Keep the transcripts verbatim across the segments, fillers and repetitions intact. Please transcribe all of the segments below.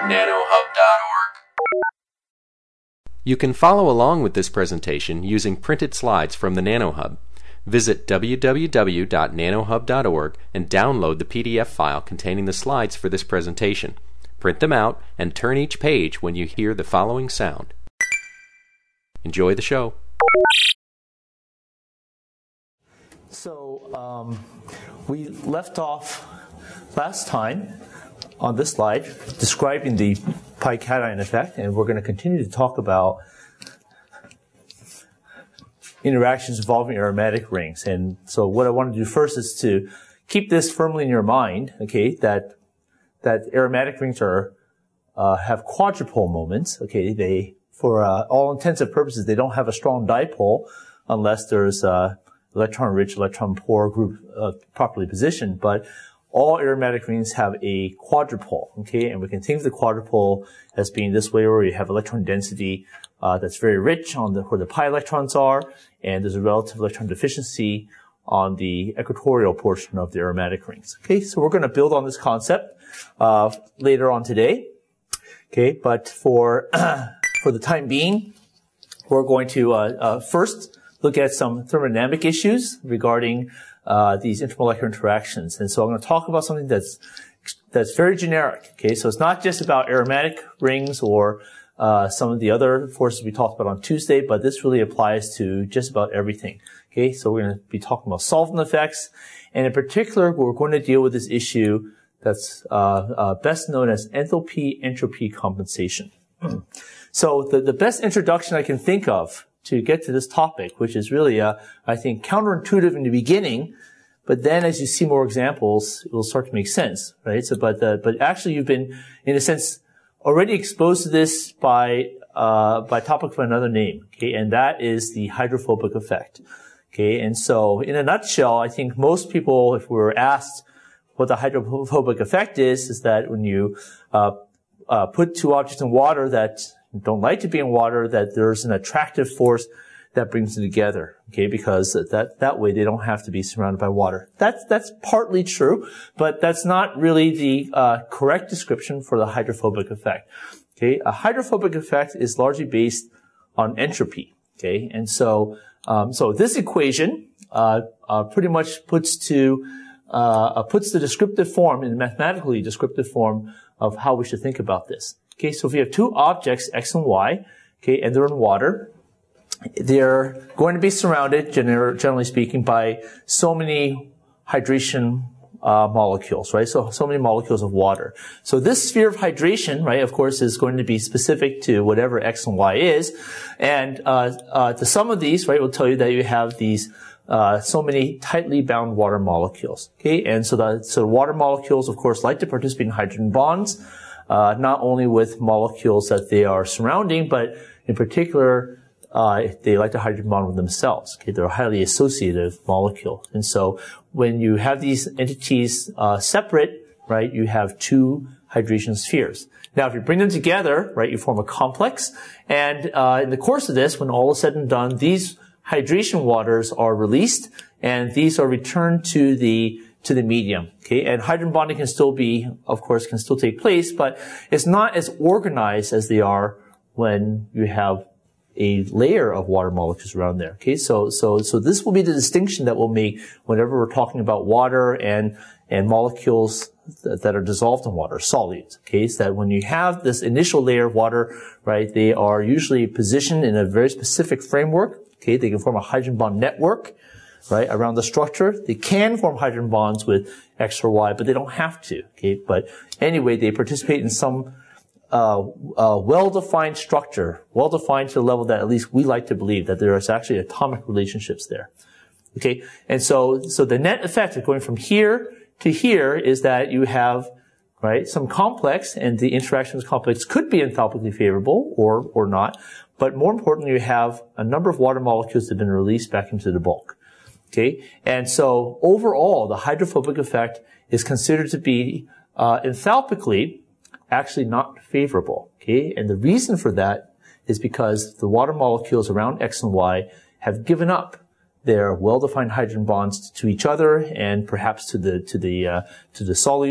nanohub dot org. You can follow along with this presentation using printed slides from the NanoHub. Visit w w w dot nanohub dot org and download the P D F file containing the slides for this presentation. Print them out and turn each page when you hear the following sound. Enjoy the show. So um, we left off last time on this slide describing the pi-cation effect, and we're going to continue to talk about interactions involving aromatic rings. And so what I want to do first is to keep this firmly in your mind, okay, that that aromatic rings are uh, have quadrupole moments, okay. They, for uh, all intents and purposes, they don't have a strong dipole unless there's a electron-rich, electron-poor group uh, properly positioned, but all aromatic rings have a quadrupole, okay, and we can think of the quadrupole as being this way, where you have electron density uh, that's very rich on the where the pi electrons are, and there's a relative electron deficiency on the equatorial portion of the aromatic rings. Okay, so we're going to build on this concept uh, later on today. Okay, but for for the time being, we're going to uh, uh, first look at some thermodynamic issues regarding uh, these intermolecular interactions. And so I'm going to talk about something that's that's very generic. Okay, so it's not just about aromatic rings or uh, some of the other forces we talked about on Tuesday, but this really applies to just about everything. Okay, so we're going to be talking about solvent effects, and in particular, we're going to deal with this issue that's uh, uh, best known as enthalpy-entropy compensation. So the, the best introduction I can think of to get to this topic, which is really, uh, I think, counterintuitive in the beginning, but then as you see more examples, it will start to make sense, right? So, but, uh, but actually you've been, in a sense, already exposed to this by, uh, by topic of another name, okay? And that is the hydrophobic effect, okay? And so, in a nutshell, I think most people, if we were asked what the hydrophobic effect is, is that when you, uh, uh, put two objects in water that don't like to be in water, that there's an attractive force that brings them together, okay, because that, that way they don't have to be surrounded by water. That's, that's partly true, but that's not really the, uh, correct description for the hydrophobic effect, okay. A hydrophobic effect is largely based on entropy, okay, and so, um, so this equation, uh, uh, pretty much puts to, uh, puts the descriptive form, in mathematically descriptive form of how we should think about this. Okay, so if we have two objects, X and Y, okay, and they're in water, they're going to be surrounded, gener generally speaking, by so many hydration uh, molecules, right? So, so many molecules of water. So this sphere of hydration, right, of course, is going to be specific to whatever X and Y is. And uh, uh, the sum of these, right, will tell you that you have these uh so many tightly bound water molecules, okay? And so the, so the water molecules, of course, like to participate in hydrogen bonds, Uh, not only with molecules that they are surrounding, but in particular, uh, they like to hydrogen bond with themselves. Okay, they're a highly associative molecule. And so when you have these entities, uh, separate, right, you have two hydration spheres. Now, if you bring them together, right, you form a complex. And, uh, in the course of this, when all is said and done, these hydration waters are released, and these are returned to the to the medium, okay? And hydrogen bonding can still be, of course, can still take place, but it's not as organized as they are when you have a layer of water molecules around there, okay? So, so, so this will be the distinction that we'll make whenever we're talking about water and, and molecules that, that are dissolved in water, solids, okay? So that when you have this initial layer of water, right, they are usually positioned in a very specific framework, okay? They can form a hydrogen bond network, right, around the structure. They can form hydrogen bonds with X or Y, but they don't have to, okay? But anyway, they participate in some uh, uh well-defined structure, well-defined to the level that at least we like to believe that there is actually atomic relationships there, okay? And so, so the net effect of going from here to here is that you have, right, some complex, and the interaction with complex could be enthalpically favorable or, or not, but more importantly, you have a number of water molecules that have been released back into the bulk. Okay, and so overall, the hydrophobic effect is considered to be uh, enthalpically actually not favorable. Okay, and the reason for that is because the water molecules around X and Y have given up their well-defined hydrogen bonds to each other and perhaps to the to the uh, to the solute,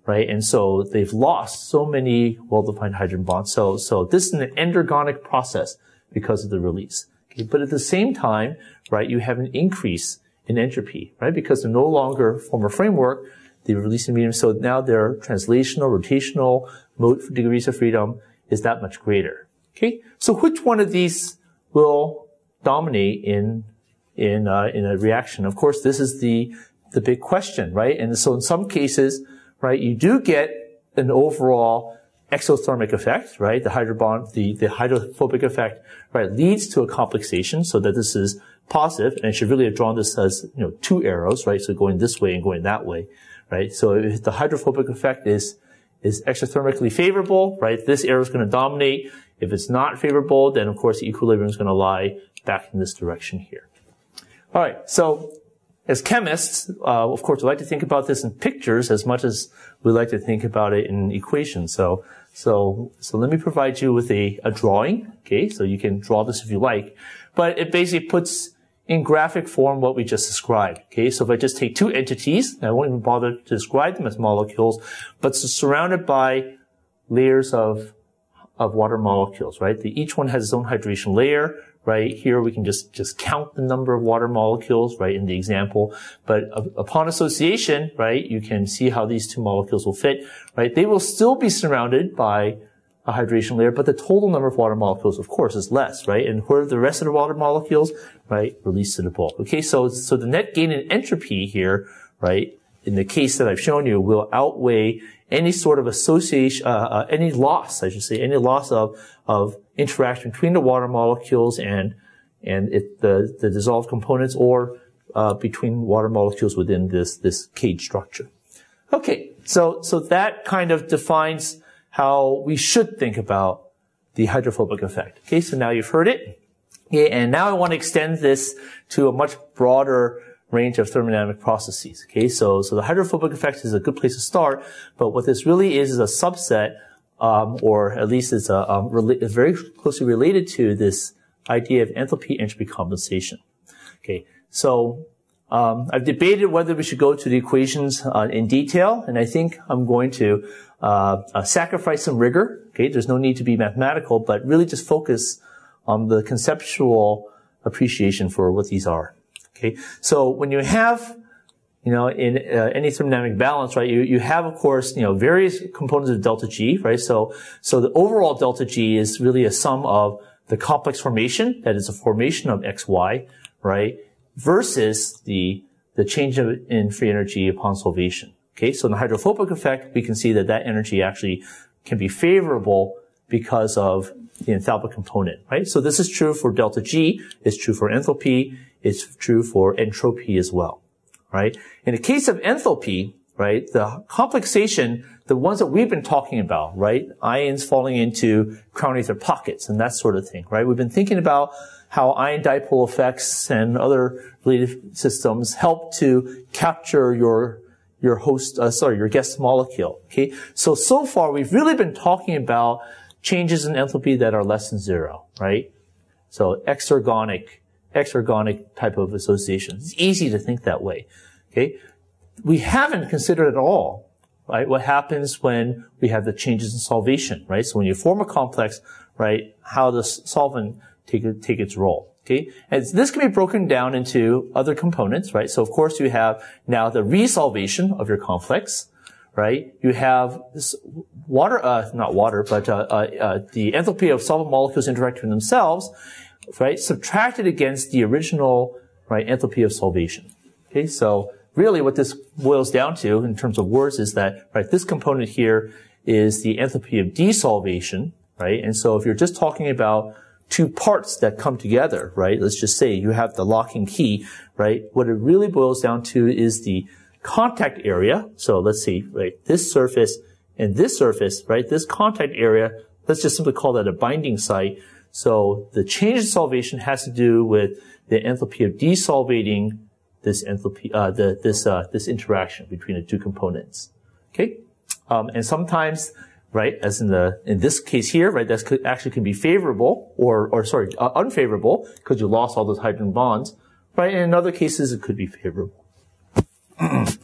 right? And so they've lost so many well-defined hydrogen bonds. So, so this is an endergonic process because of the release. Okay? But at the same time, right, you have an increase in entropy, right? Because they're no longer form a framework, they're releasing medium. So now their translational, rotational mode degrees of freedom is that much greater. Okay? So which one of these will dominate in, in, uh, in a reaction? Of course, this is the, the big question, right? And so in some cases, right, you do get an overall exothermic effect, right? The hydrobond, the, the hydrophobic effect, right, leads to a complexation so that this is positive, and I should really have drawn this as, you know, two arrows, right? So going this way and going that way, right? So if the hydrophobic effect is, is exothermically favorable, right, this arrow is going to dominate. If it's not favorable, then of course the equilibrium is going to lie back in this direction here. All right, so as chemists, uh, of course, we like to think about this in pictures as much as we like to think about it in equations. So, so, so let me provide you with a, a drawing. Okay, so you can draw this if you like, but it basically puts in graphic form what we just described. Okay, so if I just take two entities, I won't even bother to describe them as molecules, but surrounded by layers of of water molecules, right? The, each one has its own hydration layer, right? Here we can just, just count the number of water molecules, right, in the example. But uh, upon association, right, you can see how these two molecules will fit, right? They will still be surrounded by a hydration layer, but the total number of water molecules, of course, is less, right? And where are the rest of the water molecules, right, released to the bulk. Okay, so, so the net gain in entropy here, right, in the case that I've shown you, will outweigh any sort of association, uh, uh, any loss, I should say, any loss of, of interaction between the water molecules and, and it, the, the dissolved components, or, uh, between water molecules within this, this cage structure. Okay, so, so that kind of defines how we should think about the hydrophobic effect. Okay, so now you've heard it. Okay, and now I want to extend this to a much broader range of thermodynamic processes. Okay, so, so the hydrophobic effect is a good place to start, but what this really is is a subset, um, or at least it's a, um, rela- very closely related to this idea of enthalpy entropy compensation. Okay, so, um, I've debated whether we should go to the equations, uh, in detail, and I think I'm going to, uh, uh, sacrifice some rigor. Okay, there's no need to be mathematical, but really just focus on the conceptual appreciation for what these are. Okay, so when you have, you know, in uh, any thermodynamic balance, right, you, you have, of course, you know, various components of delta G, right? So, so the overall delta G is really a sum of the complex formation, that is a formation of X, Y, right, versus the, the change of, in free energy upon solvation. Okay, so in the hydrophobic effect, we can see that that energy actually can be favorable because of the enthalpic component, right? So this is true for delta G, it's true for enthalpy, it's true for entropy as well, right? In the case of enthalpy, right, the complexation, the ones that we've been talking about, right, ions falling into crown ether pockets and that sort of thing, right? We've been thinking about how ion dipole effects and other related systems help to capture your your host, uh, sorry, your guest molecule, okay? So, so far we've really been talking about changes in enthalpy that are less than zero, right? So exergonic, exergonic type of association. It's easy to think that way, okay? We haven't considered at all, right, what happens when we have the changes in solvation, right? So when you form a complex, right, how does solvent take, take its role, okay? And this can be broken down into other components, right? So of course you have now the resolvation of your complex, right? You have this water, uh, not water, but, uh, uh, uh, the enthalpy of solvent molecules interacting with themselves, right? Subtracted against the original, right, enthalpy of solvation. Okay, so really what this boils down to in terms of words is that, right, this component here is the enthalpy of desolvation, right? And so if you're just talking about two parts that come together, right, let's just say you have the locking key, right? What it really boils down to is the contact area. So let's see, right, this surface and this surface, right, this contact area, let's just simply call that a binding site. So the change in solvation has to do with the enthalpy of desolvating this enthalpy, uh, the, this, uh, this interaction between the two components. Okay? Um, and sometimes, right, as in the, in this case here, right, that could, actually can be favorable or, or sorry, uh, unfavorable because you lost all those hydrogen bonds, right? And in other cases, it could be favorable.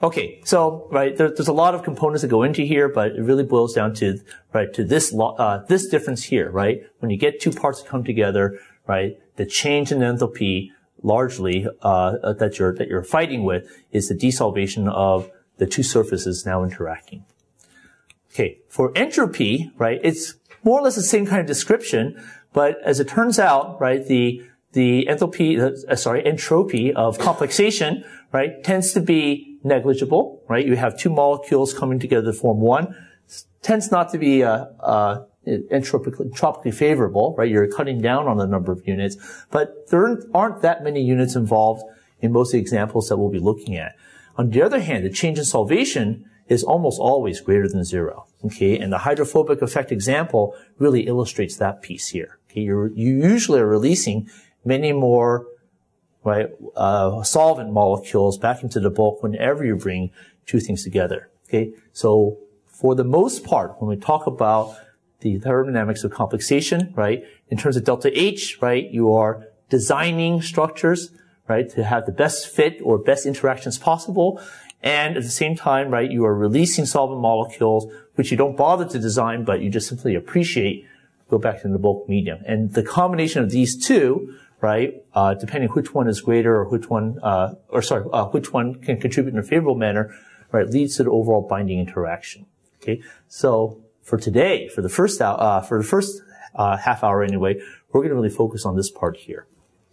Okay, so right there, there's a lot of components that go into here, but it really boils down to right to this uh, this difference here, right? When you get two parts that come together, right, the change in enthalpy largely uh, that you're that you're fighting with is the desolvation of the two surfaces now interacting. Okay, for entropy, right, it's more or less the same kind of description, but as it turns out, right, the the enthalpy, uh, sorry, entropy of complexation, right, tends to be negligible, right? You have two molecules coming together to form one. It tends not to be uh, uh, entropically, entropically favorable, right? You're cutting down on the number of units, but there aren't that many units involved in most of the examples that we'll be looking at. On the other hand, the change in solvation is almost always greater than zero. Okay, and the hydrophobic effect example really illustrates that piece here. Okay, you're, you usually are releasing many more, right, uh, solvent molecules back into the bulk whenever you bring two things together. Okay, so for the most part, when we talk about the thermodynamics of complexation, right, in terms of delta H, right, you are designing structures, right, to have the best fit or best interactions possible. And at the same time, right, you are releasing solvent molecules, which you don't bother to design, but you just simply appreciate, go back to the bulk medium. And the combination of these two, right, uh, depending which one is greater or which one, uh, or sorry, uh, which one can contribute in a favorable manner, right, leads to the overall binding interaction. Okay. So for today, for the first, uh, for the first, uh, half hour anyway, we're going to really focus on this part here.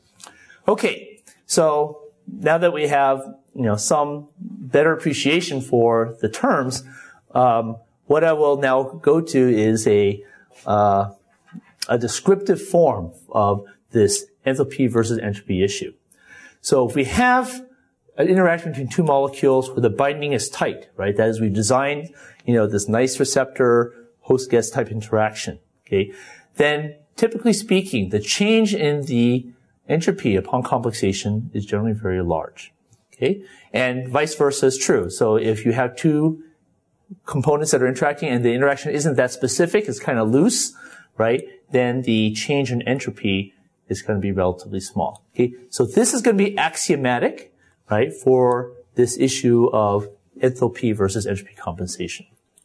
Okay. So now that we have, you know, some better appreciation for the terms, um, what I will now go to is a uh, a descriptive form of this enthalpy versus entropy issue. So if we have an interaction between two molecules where the binding is tight, right? That is, we've designed, you know, this nice receptor host-guest type interaction. Okay, then typically speaking, the change in the entropy upon complexation is generally very large. Okay, and vice versa is true. So if you have two components that are interacting and the interaction isn't that specific, it's kind of loose, right, then the change in entropy is going to be relatively small. Okay, so this is going to be axiomatic, right, for this issue of enthalpy versus entropy compensation.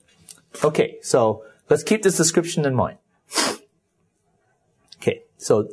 Okay, so let's keep this description in mind. Okay, so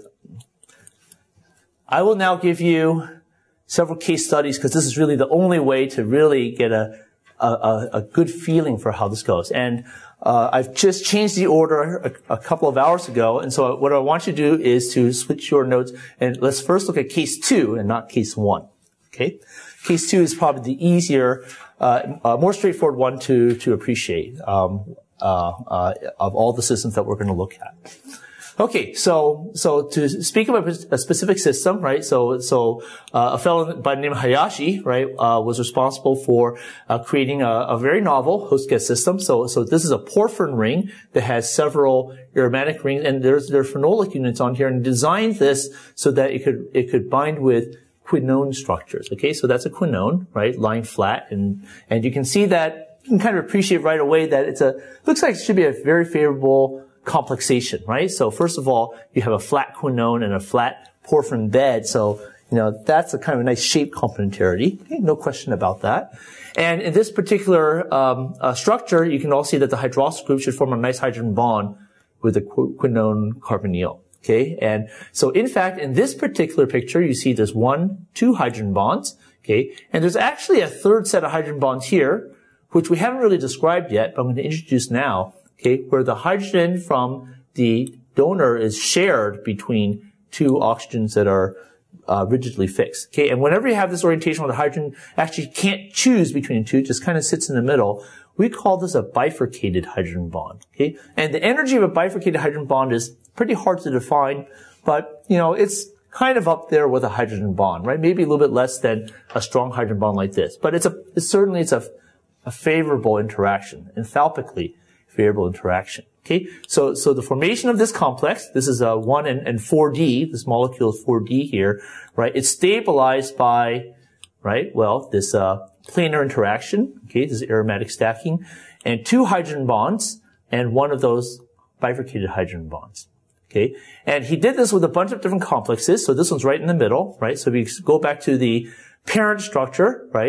I will now give you several case studies because this is really the only way to really get a a, a good feeling for how this goes. And uh, I've just changed the order a, a couple of hours ago, and so what I want you to do is to switch your notes, and let's first look at case two and not case one. Okay, case two is probably the easier, uh, uh, more straightforward one to to appreciate um, uh, uh, of all the systems that we're going to look at. Okay, so so to speak about a specific system, right? So so uh, a fellow by the name of Hayashi, right, uh, was responsible for uh, creating a, a very novel host-guest system. So so this is a porphyrin ring that has several aromatic rings, and there's there are phenolic units on here, and designed this so that it could it could bind with quinone structures. Okay, so that's a quinone, right, lying flat, and and you can see that you can kind of appreciate right away that it's a looks like it should be a very favorable complexation, right? So first of all, you have a flat quinone and a flat porphyrin bed. So, you know, that's a kind of a nice shape complementarity. Okay, no question about that. And in this particular um, uh, structure, you can all see that the hydroxyl group should form a nice hydrogen bond with the qu- quinone carbonyl. Okay, and so in fact, in this particular picture, you see there's one, two hydrogen bonds. Okay, and there's actually a third set of hydrogen bonds here, which we haven't really described yet, but I'm going to introduce now. Okay, where the hydrogen from the donor is shared between two oxygens that are uh, rigidly fixed. Okay, and whenever you have this orientation where the hydrogen actually can't choose between the two, it just kind of sits in the middle, we call this a bifurcated hydrogen bond. Okay, and the energy of a bifurcated hydrogen bond is pretty hard to define, but, you know, it's kind of up there with a hydrogen bond, right? Maybe a little bit less than a strong hydrogen bond like this, but it's a, it's certainly it's a, a favorable interaction, enthalpically favorable interaction. Okay, so so the formation of this complex, this is a one and, and four D. This molecule is four D here, right? It's stabilized by, right? Well, this uh, planar interaction. Okay, this is aromatic stacking, and two hydrogen bonds, and one of those bifurcated hydrogen bonds. Okay, and he did this with a bunch of different complexes. So this one's right in the middle, right? So we go back to the parent structure, right?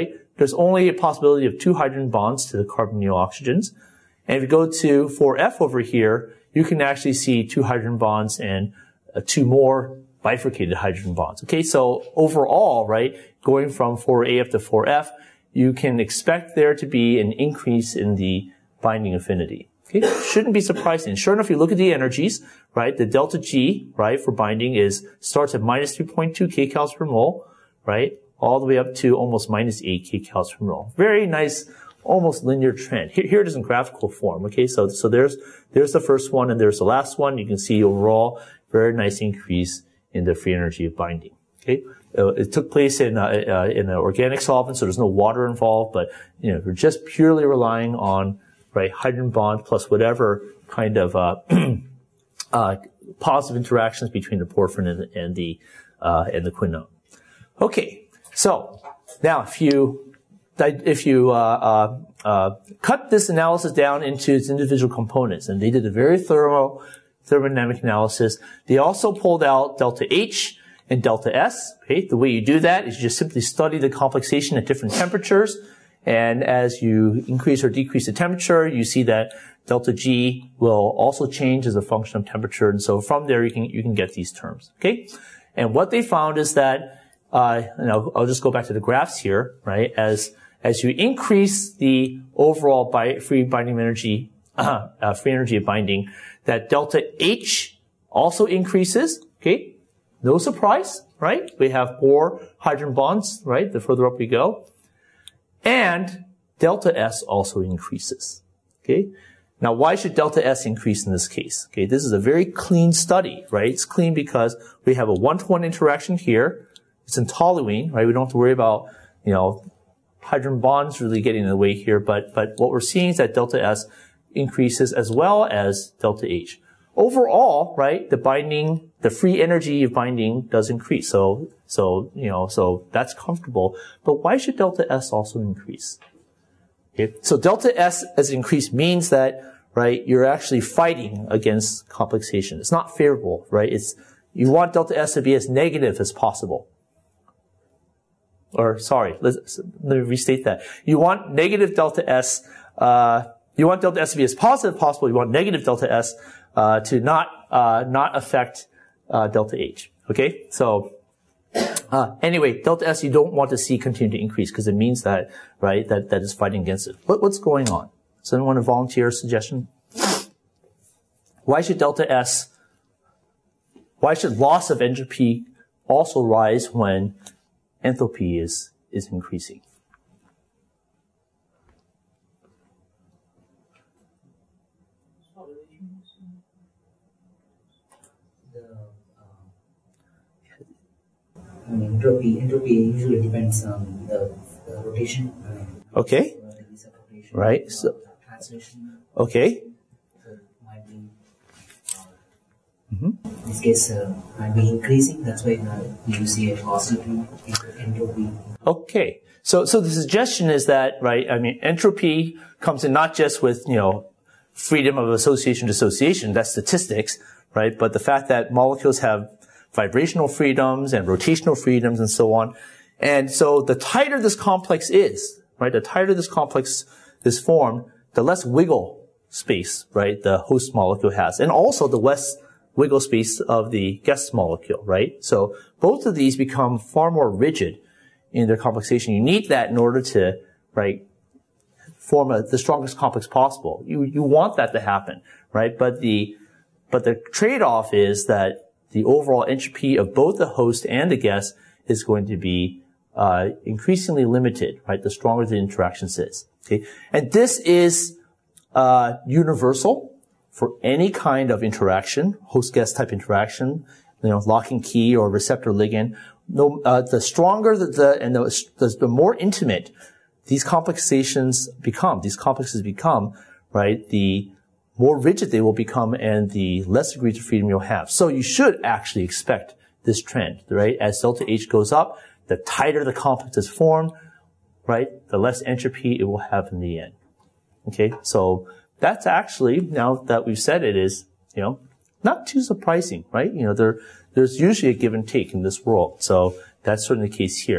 there's only a possibility of two hydrogen bonds to the carbonyl oxygens. And if you go to four F over here, you can actually see two hydrogen bonds and uh, two more bifurcated hydrogen bonds. Okay, so overall, right, going from four A up to four F, you can expect there to be an increase in the binding affinity. Okay, shouldn't be surprising. Sure enough, you look at the energies, right, the delta G, right, for binding is, starts at minus three point two kcals per mole, right, all the way up to almost minus eight kcals per mole. Very nice, almost linear trend. Here, here it is in graphical form. Okay, so, so there's, there's the first one and there's the last one. You can see overall, very nice increase in the free energy of binding. Okay, uh, it took place in, uh, uh, in an organic solvent, so there's no water involved, but, you know, we're just purely relying on, right, hydrogen bond plus whatever kind of, uh, uh, positive interactions between the porphyrin and, and the, uh, and the quinone. Okay, so now if you, if you, uh, uh, uh, cut this analysis down into its individual components, and they did a very thorough thermodynamic analysis, they also pulled out delta H and delta S. Okay, the way you do that is you just simply study the complexation at different temperatures. And as you increase or decrease the temperature, you see that delta G will also change as a function of temperature. And so from there, you can, you can get these terms. Okay. And what they found is that, uh, you know, I'll just go back to the graphs here, right? As, as you increase the overall bi- free binding energy, uh, uh, free energy of binding, that delta H also increases. Okay. No surprise, right? We have more hydrogen bonds, right? The further up we go. And delta S also increases. Okay. Now, why should delta S increase in this case? Okay. This is a very clean study, right? It's clean because we have a one-to-one interaction here. It's in toluene, right? We don't have to worry about, you know, hydrogen bonds really getting in the way here. But, but what we're seeing is that delta S increases as well as delta H. Overall, right, the binding, the free energy of binding does increase. So, so, you know, so that's comfortable. But why should delta S also increase? Okay. So delta S as increase means that, right, you're actually fighting against complexation. It's not favorable, right? It's, you want delta S to be as negative as possible. Or, sorry, let's, let me restate that. You want negative delta S, uh, you want delta S to be as positive as possible. You want negative delta S Uh, to not, uh, not affect, uh, delta H. Okay? So, uh, anyway, delta S you don't want to see continue to increase because it means that, right, that, that is fighting against it. What, what's going on? Does anyone want to volunteer a suggestion? Why should delta S, why should loss of entropy also rise when enthalpy is, is increasing? I mean, entropy, entropy usually depends on the, the rotation. I mean, okay. The degrees of rotation, right. Uh, So, translation. okay. So it might be, uh, Mm-hmm. in this case, uh, might be increasing. That's why uh, you see a positive entropy. Okay. So, so the suggestion is that, right, I mean, entropy comes in not just with, you know, freedom of association dissociation, that's statistics, right? But the fact that molecules have vibrational freedoms and rotational freedoms and so on. And so the tighter this complex is, right, the tighter this complex is formed, the less wiggle space, right, the host molecule has. And also the less wiggle space of the guest molecule, right? So both of these become far more rigid in their complexation. You need that in order to, right, form a, the strongest complex possible. You, you want that to happen, right? But the, but the trade-off is that the overall entropy of both the host and the guest is going to be uh, increasingly limited, right? The stronger the interactions is. Okay, and this is uh, universal for any kind of interaction, host-guest type interaction, you know, lock and key or receptor ligand. No, uh, the stronger the, the and the, the, the more intimate these complexations become, these complexes become, right? The more rigid they will become and the less degrees of freedom you'll have. So you should actually expect this trend, right? As delta H goes up, the tighter the complex is formed, right? The less entropy it will have in the end. Okay? So that's actually, now that we've said it, is, you know, not too surprising, right? You know, there, there's usually a give and take in this world. So that's certainly the case here.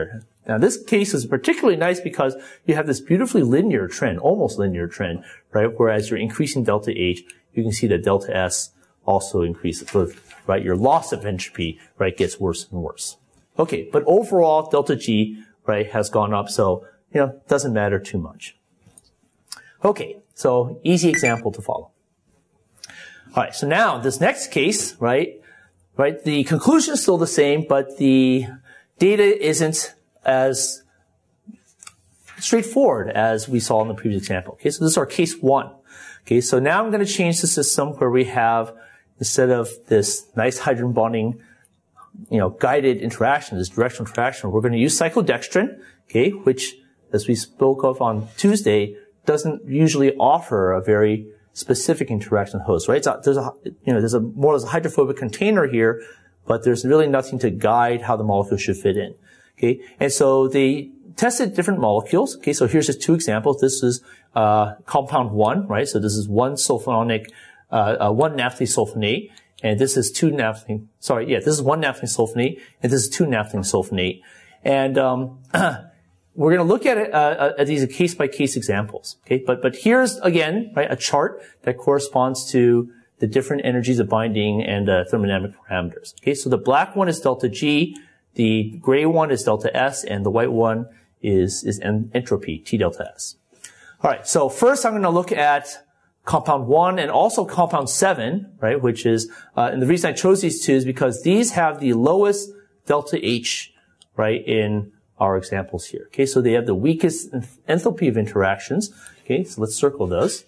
Now, this case is particularly nice because you have this beautifully linear trend, almost linear trend, right? Whereas you're increasing delta H, you can see that delta S also increases, so, right? Your loss of entropy, right, gets worse and worse. Okay, but overall, delta G, right, has gone up, so, you know, doesn't matter too much. Okay, so easy example to follow. All right, so now this next case, right, right, the conclusion is still the same, but the data isn't as straightforward as we saw in the previous example. Okay, so this is our case one. Okay, so now I'm going to change the system where we have, instead of this nice hydrogen bonding, you know, guided interaction, this directional interaction, we're going to use cyclodextrin, okay, which, as we spoke of on Tuesday, doesn't usually offer a very specific interaction host, right? So there's a, you know, there's a more or less a hydrophobic container here, but there's really nothing to guide how the molecule should fit in. Okay, and so they tested different molecules. Okay, so here's just two examples. This is uh compound one, right? So this is one sulfononic, uh, uh one naphthalene sulfonate, and this is two naphthalene. Sorry, yeah, this is one naphthalene sulfonate, and this is two naphthalene sulfonate. And um we're going to look at it uh, at these case by case examples. Okay, but but here's again, right, a chart that corresponds to the different energies of binding and uh, thermodynamic parameters. Okay, so the black one is delta G. The gray one is delta S, and the white one is, is en entropy, T delta S. All right, so first I'm going to look at compound one and also compound seven, right, which is, uh, and the reason I chose these two is because these have the lowest delta H, right, in our examples here. Okay, so they have the weakest enthalpy of interactions. Okay, so let's circle those.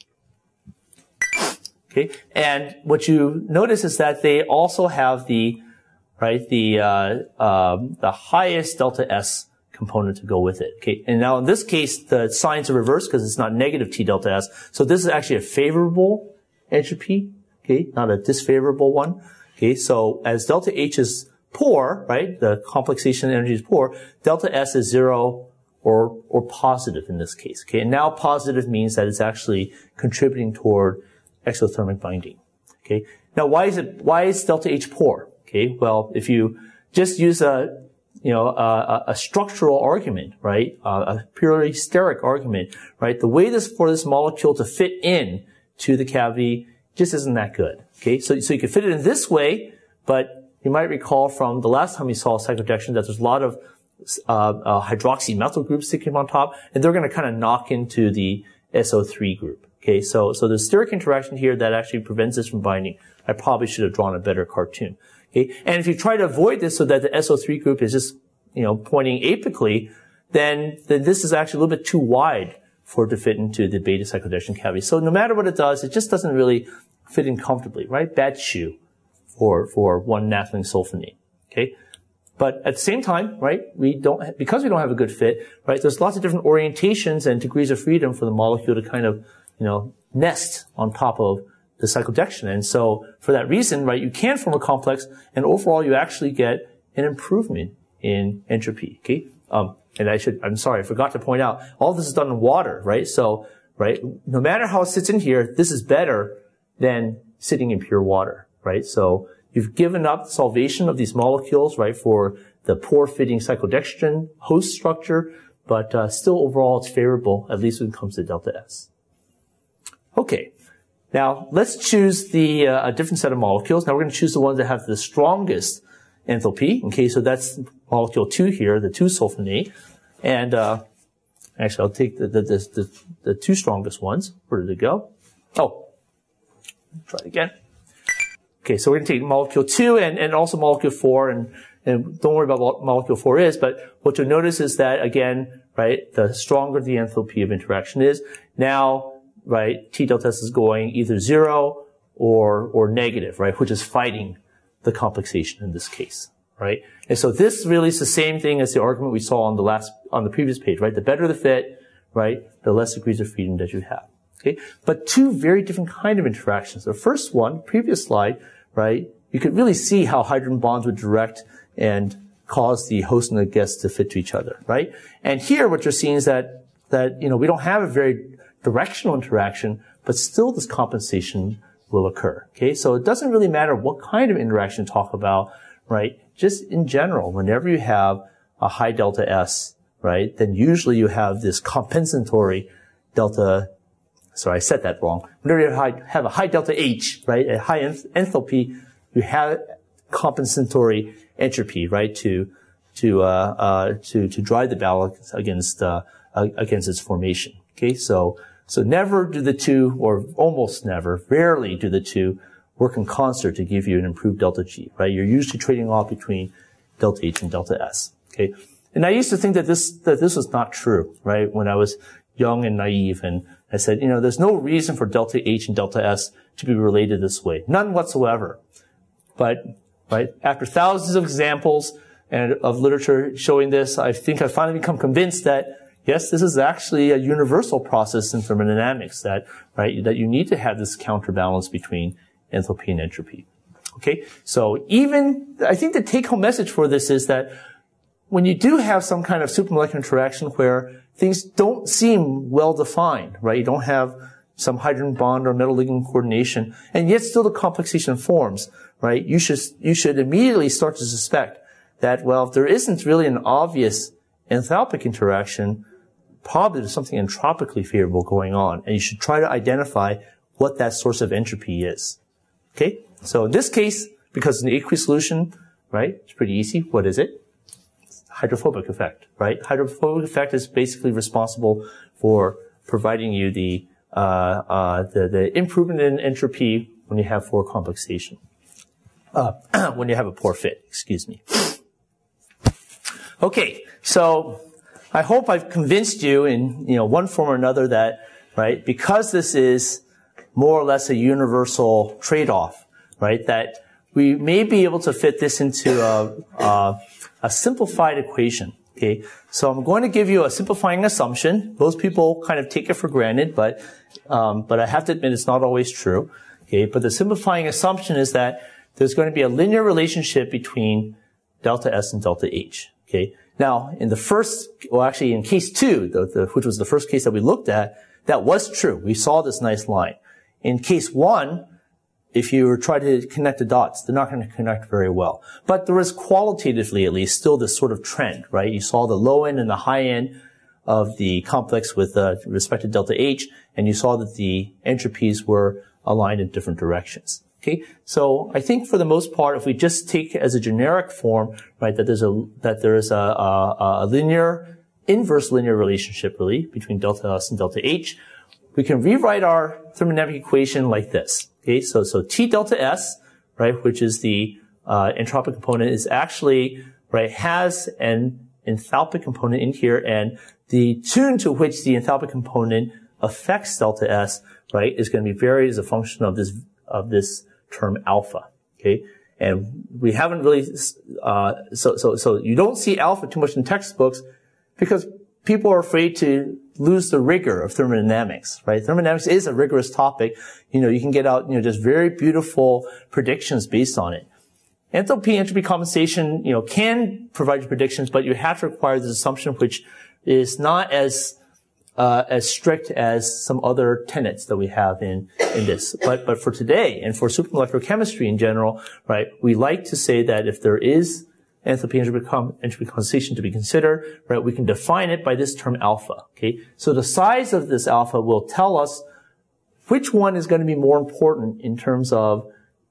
Okay, and what you notice is that they also have the right, the, uh, um, the highest delta S component to go with it. Okay. And now in this case, the signs are reversed because it's not negative T delta S. So this is actually a favorable entropy. Okay. Not a disfavorable one. Okay. So as delta H is poor, right, the complexation energy is poor, delta S is zero or, or positive in this case. Okay. And now positive means that it's actually contributing toward exothermic binding. Okay. Now why is it, why is delta H poor? Okay, well, if you just use a, you know, a, a structural argument, right, uh, a purely steric argument, right, the way this for this molecule to fit in to the cavity just isn't that good. Okay, so so you can fit it in this way, but you might recall from the last time we saw cyclodextrin that there's a lot of uh, uh, hydroxy methyl groups sticking on top, and they're going to kind of knock into the S O three group. Okay, so so there's steric interaction here that actually prevents this from binding. I probably should have drawn a better cartoon. Okay, and if you try to avoid this so that the S O three group is just, you know, pointing apically, then, then this is actually a little bit too wide for it to fit into the beta cyclodextrin cavity. So no matter what it does, it just doesn't really fit in comfortably, right? Bad shoe for, for one naphthalene sulfonate. Okay. But at the same time, right, we don't, because we don't have a good fit, right, there's lots of different orientations and degrees of freedom for the molecule to kind of, you know, nest on top of the cyclodextrin. And so for that reason, right, you can form a complex, and overall you actually get an improvement in entropy. Okay. Um, and I should, I'm sorry, I forgot to point out, all this is done in water, right? So, right, no matter how it sits in here, this is better than sitting in pure water, right? So you've given up solvation of these molecules, right, for the poor fitting cyclodextrin host structure, but uh, still overall it's favorable, at least when it comes to delta S. Okay. Now, let's choose the, uh, a different set of molecules. Now we're going to choose the ones that have the strongest enthalpy. Okay, so that's molecule two here, the two sulfonate. And, uh, actually I'll take the, the, the, the, the two strongest ones. Where did it go? Oh, try it again. Okay, so we're going to take molecule two and, and also molecule four, and, and don't worry about what molecule four is, but what you'll notice is that, again, right, the stronger the enthalpy of interaction is, now, right, T delta S is going either zero or, or negative, right, which is fighting the complexation in this case, right? And so this really is the same thing as the argument we saw on the last, on the previous page, right? The better the fit, right, the less degrees of freedom that you have, okay? But two very different kind of interactions. The first one, previous slide, right, you could really see how hydrogen bonds would direct and cause the host and the guest to fit to each other, right? And here what you're seeing is that, that, you know, we don't have a very directional interaction, but still this compensation will occur. Okay, so it doesn't really matter what kind of interaction you talk about, right? Just in general, whenever you have a high delta S right, then usually you have this compensatory delta. Sorry, I said that wrong. Whenever you have a high delta H, right, a high enthalpy, you have compensatory entropy, right, to to uh, uh, to to drive the balance against uh, against its formation. Okay, so so never do the two, or almost never, rarely do the two work in concert to give you an improved delta G, right? You're usually trading off between delta H and delta S. Okay, and I used to think that this that this was not true, right? When I was young and naive, and I said, you know, there's no reason for delta H and delta S to be related this way, none whatsoever. But right after thousands of examples and of literature showing this, I think I finally become convinced that yes, this is actually a universal process in thermodynamics. That right that you need to have this counterbalance between enthalpy and entropy. Okay, so even I think the take-home message for this is that when you do have some kind of supramolecular interaction where things don't seem well defined, right? You don't have some hydrogen bond or metal ligand coordination, and yet still the complexation forms, right? You should you should immediately start to suspect that, well, if there isn't really an obvious enthalpic interaction, probably there's something entropically favorable going on, and you should try to identify what that source of entropy is. Okay, so in this case, because it's an aqueous solution, right, it's pretty easy. What is it? Hydrophobic effect, right? Hydrophobic effect is basically responsible for providing you the uh, uh, the, the improvement in entropy when you have poor complexation, uh, when you have a poor fit. Excuse me. Okay, so I hope I've convinced you in you know one form or another that right because this is more or less a universal trade-off, right? That we may be able to fit this into a, a, a simplified equation, okay? So I'm going to give you a simplifying assumption. Most people kind of take it for granted, but, um, but I have to admit it's not always true, okay? But the simplifying assumption is that there's going to be a linear relationship between delta S and delta H, okay? Now, in the first, well, actually in case two, the, the, which was the first case that we looked at, that was true. We saw this nice line. In case one, if you were trying to connect the dots, they're not going to connect very well. But there is qualitatively, at least, still this sort of trend, right? You saw the low end and the high end of the complex with uh, respect to delta H, and you saw that the entropies were aligned in different directions. Okay, so I think for the most part, if we just take as a generic form, right, that there's a that there is a, a, a linear, inverse linear relationship, really, between delta S and delta H, we can rewrite our thermodynamic equation like this. Okay, so so T delta S, right, which is the uh, entropic component, is actually right has an enthalpic component in here, and the tune to which the enthalpic component affects delta S, right, is going to be varied as a function of this of this term alpha. Okay, and we haven't really uh, so so so you don't see alpha too much in textbooks because people are afraid to lose the rigor of thermodynamics, right? Thermodynamics is a rigorous topic. You know, you can get out, you know, just very beautiful predictions based on it. Enthalpy, entropy compensation, you know, can provide you predictions, but you have to require this assumption which is not as, uh, as strict as some other tenets that we have in, in this. But, but for today and for supramolecular chemistry in general, right, we like to say that if there is enthalpy entropy, entropy condensation to be considered, right? We can define it by this term alpha, okay? So the size of this alpha will tell us which one is going to be more important in terms of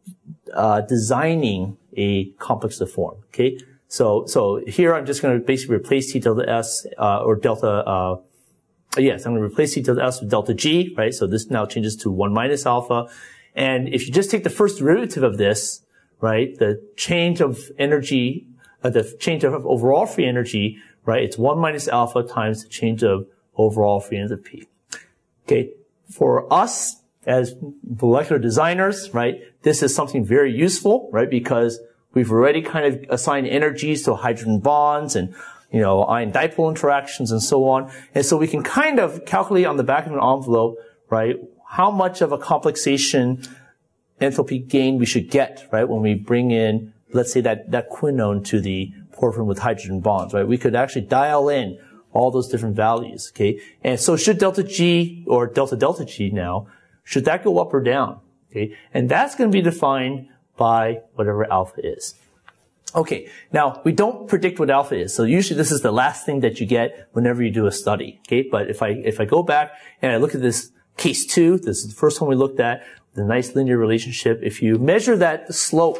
uh, designing a complex to form, okay? So, so here I'm just going to basically replace T delta S, uh, or delta, uh, yes, I'm going to replace T delta S with delta G, right? So this now changes to one minus alpha. And if you just take the first derivative of this, right, the change of energy Uh, the change of overall free energy, right, it's one minus alpha times the change of overall free enthalpy. Okay, for us as molecular designers, right, this is something very useful, right, because we've already kind of assigned energies to hydrogen bonds and, you know, ion dipole interactions and so on. And so we can kind of calculate on the back of an envelope, right, how much of a complexation enthalpy gain we should get, right, when we bring in, let's say that, that quinone to the porphyrin with hydrogen bonds, right? We could actually dial in all those different values, okay? And so should delta G or delta delta G now, should that go up or down, okay? And that's going to be defined by whatever alpha is. Okay, now we don't predict what alpha is, so usually this is the last thing that you get whenever you do a study. Okay, but if I if I go back and I look at this case two, this is the first one we looked at, the nice linear relationship. If you measure that slope,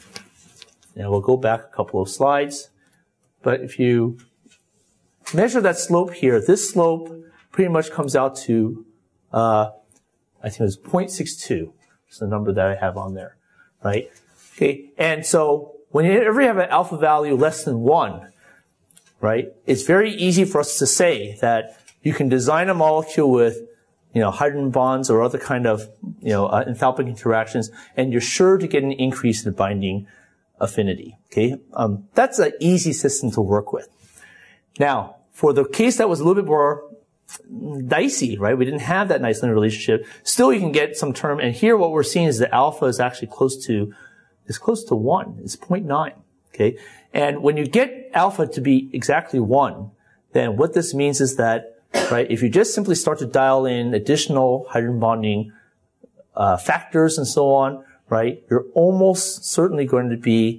and we'll go back a couple of slides, but if you measure that slope here, this slope pretty much comes out to, uh, I think it was zero point six two. It's the number that I have on there, right? Okay, and so whenever you have an alpha value less than one, right, it's very easy for us to say that you can design a molecule with, you know, hydrogen bonds or other kind of, you know, uh, enthalpic interactions, and you're sure to get an increase in binding affinity. Okay, um, that's an easy system to work with. Now, for the case that was a little bit more dicey, right, we didn't have that nice linear relationship. Still, you can get some term, and here what we're seeing is that alpha is actually close to is close to one. It's zero point nine. Okay, and when you get alpha to be exactly one, then what this means is that, right, if you just simply start to dial in additional hydrogen bonding uh, factors and so on, right, you're almost certainly going to be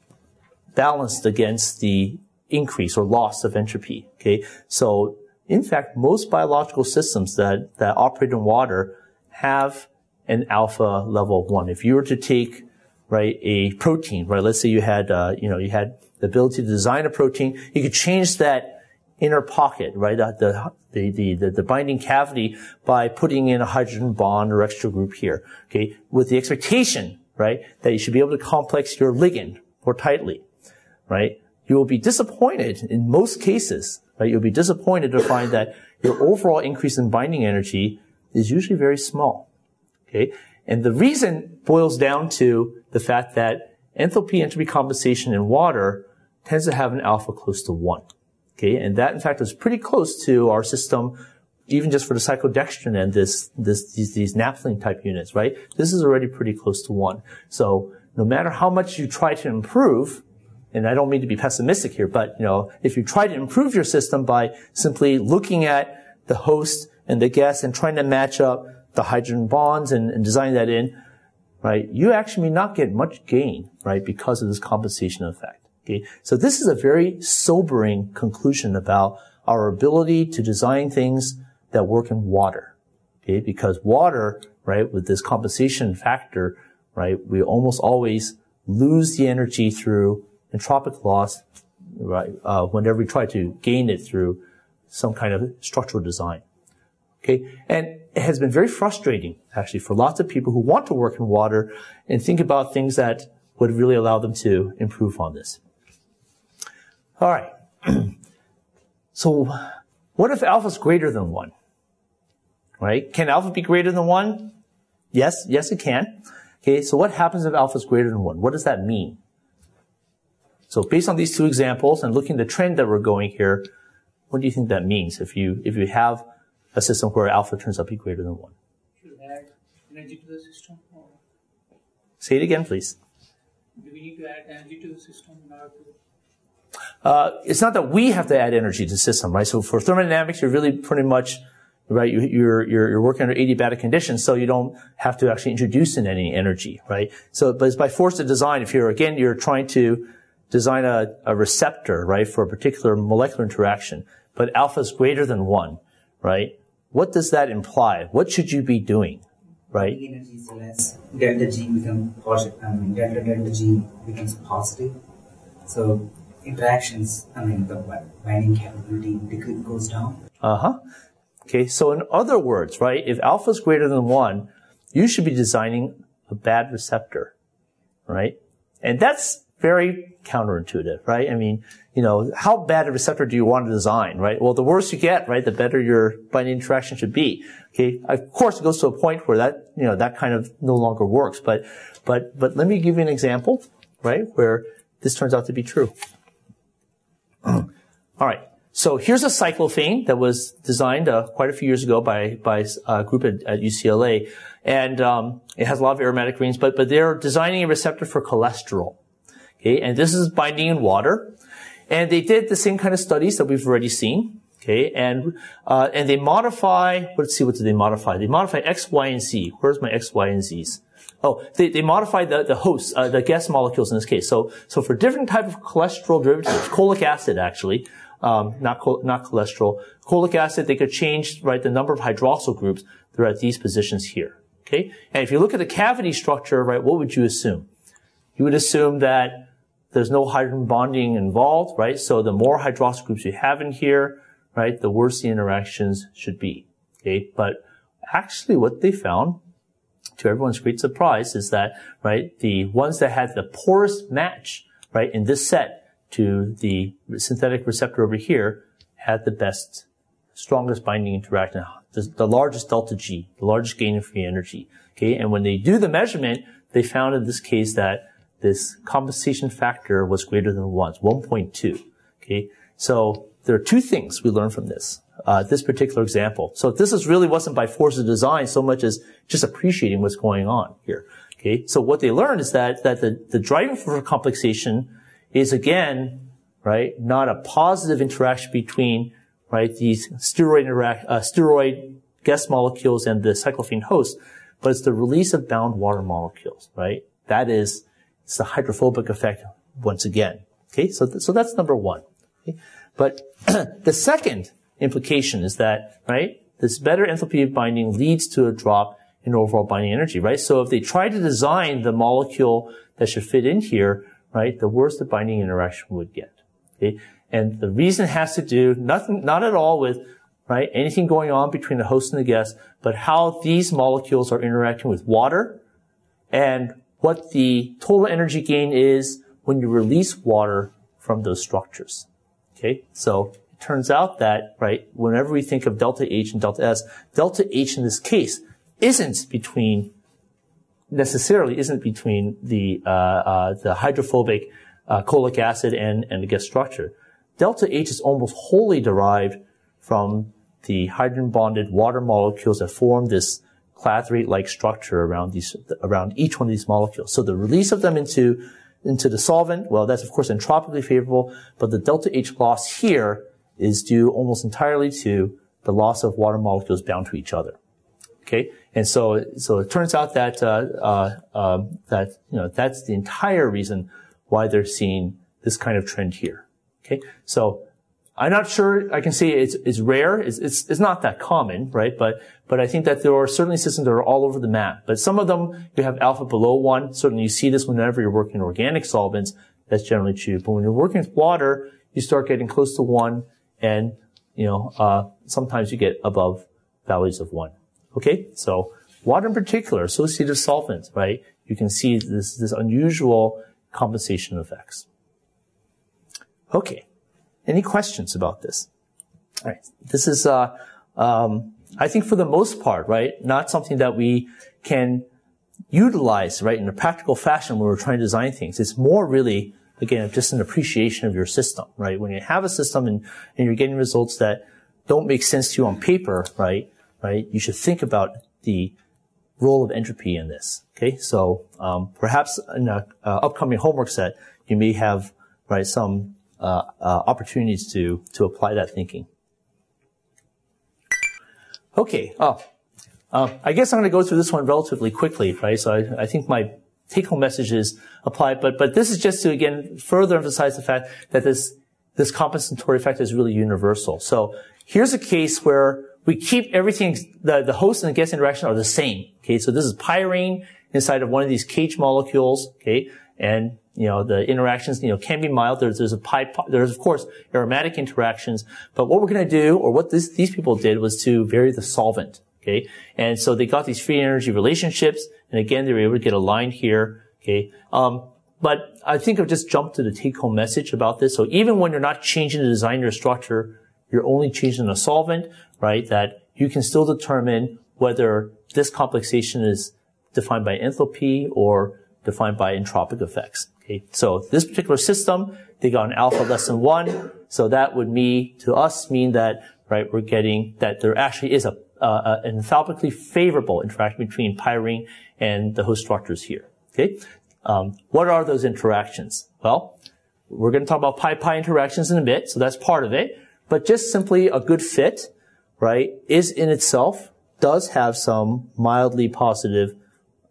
balanced against the increase or loss of entropy. Okay, so in fact, most biological systems that that operate in water have an alpha level of one. If you were to take, right, a protein, right, let's say you had, uh, you know, you had the ability to design a protein, you could change that inner pocket, right, uh, the, the, the, the binding cavity by putting in a hydrogen bond or extra group here, okay, with the expectation, right, that you should be able to complex your ligand more tightly, right? You will be disappointed in most cases, right? You'll be disappointed to find that your overall increase in binding energy is usually very small, okay? And the reason boils down to the fact that enthalpy entropy compensation in water tends to have an alpha close to one. Okay, and that in fact is pretty close to our system, even just for the cyclodextrin and this, this, these, these naphthalene type units, right? This is already pretty close to one. So no matter how much you try to improve, and I don't mean to be pessimistic here, but you know, if you try to improve your system by simply looking at the host and the guest and trying to match up the hydrogen bonds and, and designing that in, right, you actually may not get much gain, right, because of this compensation effect. Okay, so this is a very sobering conclusion about our ability to design things that work in water. Okay, because water, right, with this compensation factor, right, we almost always lose the energy through entropic loss, right, uh, whenever we try to gain it through some kind of structural design. Okay, and it has been very frustrating, actually, for lots of people who want to work in water and think about things that would really allow them to improve on this. All right. So what if alpha is greater than one? Right? Can alpha be greater than one? Yes, yes it can. Okay, so what happens if alpha is greater than one? What does that mean? So based on these two examples and looking at the trend that we're going here, what do you think that means if you if you have a system where alpha turns out to be greater than one? Should add energy to the system? Or say it again, please. Do we need to add energy to the system in order to Uh, it's not that we have to add energy to the system, right? So for thermodynamics, you're really pretty much, right, you, you're, you're, you're working under adiabatic conditions, so you don't have to actually introduce in any energy, right? So, but it's by force of design. If you're, again, you're trying to design a, a receptor, right, for a particular molecular interaction, but alpha is greater than one, right? What does that imply? What should you be doing, right? Binding energy is less. Delta G becomes positive. I mean, delta delta G becomes positive. So interactions, I mean, the binding capability goes down. Uh-huh. Okay, so in other words, right, if alpha is greater than one, you should be designing a bad receptor, right? And that's very counterintuitive, right? I mean, you know, how bad a receptor do you want to design, right? Well, the worse you get, right, the better your binding interaction should be. Okay, of course, it goes to a point where that, you know, that kind of no longer works. But, but, but let me give you an example, right, where this turns out to be true. All right. So here's a cyclophane that was designed uh, quite a few years ago by by a group at, at U C L A, and um, it has a lot of aromatic rings. But but they're designing a receptor for cholesterol. Okay, and this is binding in water, and they did the same kind of studies that we've already seen. Okay, and uh, and they modify. Let's see, what did they modify? They modify X, Y, and Z. Where's my X, Y, and Z's? Oh, they, they modified the, the hosts, uh, the guest molecules in this case. So, so for different type of cholesterol derivatives, cholic acid actually, um, not chol- not cholesterol, cholic acid, they could change, right, the number of hydroxyl groups that are at these positions here. Okay? And if you look at the cavity structure, right, what would you assume? You would assume that there's no hydrogen bonding involved, right? So the more hydroxyl groups you have in here, right, the worse the interactions should be. Okay? But actually what they found, to everyone's great surprise, is that, right, the ones that had the poorest match, right, in this set to the synthetic receptor over here had the best, strongest binding interaction, the, the largest delta G, the largest gain in free energy. Okay, and when they do the measurement, they found in this case that this compensation factor was greater than one, one point two. Okay, so there are two things we learned from this. Uh, this particular example. So this is really wasn't by force of design so much as just appreciating what's going on here. Okay. So what they learned is that, that the, the driving force for complexation is again, right, not a positive interaction between, right, these steroid interact, uh, steroid guest molecules and the cyclophane host, but it's the release of bound water molecules, right? That is, it's the hydrophobic effect once again. Okay. So, th- so that's number one. Okay. But the second implication is that, right, this better enthalpy of binding leads to a drop in overall binding energy, right? So if they try to design the molecule that should fit in here, right, the worse the binding interaction would get. Okay? And the reason has to do nothing, not at all with, right, anything going on between the host and the guest, but how these molecules are interacting with water and what the total energy gain is when you release water from those structures. Okay? So it turns out that, right, whenever we think of delta H and delta S, delta H in this case isn't between, necessarily isn't between the, uh, uh, the hydrophobic, uh, cholic acid and, and the guest structure. Delta H is almost wholly derived from the hydrogen bonded water molecules that form this clathrate-like structure around these, around each one of these molecules. So the release of them into, into the solvent, well, that's of course entropically favorable, but the delta H loss here is due almost entirely to the loss of water molecules bound to each other. Okay, and so so it turns out that uh, uh, um, that you know that's the entire reason why they're seeing this kind of trend here. Okay, so I'm not sure I can say it's it's rare. It's it's, it's not that common, right? But but I think that there are certainly systems that are all over the map. But some of them you have alpha below one. Certainly you see this whenever you're working in organic solvents. That's generally true. But when you're working with water, you start getting close to one. And, you know, uh, sometimes you get above values of one. Okay? So, water in particular, associated solvents, right? You can see this, this unusual compensation effects. Okay. Any questions about this? All right. This is, uh, um, I think for the most part, right, not something that we can utilize, right, in a practical fashion when we're trying to design things. It's more really, again, just an appreciation of your system, right? When you have a system and, and you're getting results that don't make sense to you on paper, right? Right? You should think about the role of entropy in this. Okay? So, um, perhaps in a uh, upcoming homework set, you may have, right, some, uh, uh, opportunities to, to apply that thinking. Okay. Oh, uh, I guess I'm going to go through this one relatively quickly, right? So I, I think my take-home messages apply, but, but this is just to, again, further emphasize the fact that this, this compensatory effect is really universal. So here's a case where we keep everything, the, the host and the guest interaction are the same. Okay, so this is pyrene inside of one of these cage molecules, okay, and, you know, the interactions, you know, can be mild. There's, there's a pi, there's, of course, aromatic interactions, but what we're going to do, or what this, these people did, was to vary the solvent. Okay, and so they got these free energy relationships, and again, they were able to get a line here. Okay, um, but I think I've just jumped to the take-home message about this. So even when you're not changing the design of your structure, you're only changing the solvent, right? That you can still determine whether this complexation is defined by enthalpy or defined by entropic effects. Okay, so this particular system, they got an alpha less than one, so that would mean to us mean that, right, we're getting that there actually is a Uh, an enthalpically favorable interaction between pyrene and the host structures here. Okay, um, what are those interactions? Well, we're going to talk about pi-pi interactions in a bit, so that's part of it. But just simply a good fit, right, is in itself does have some mildly positive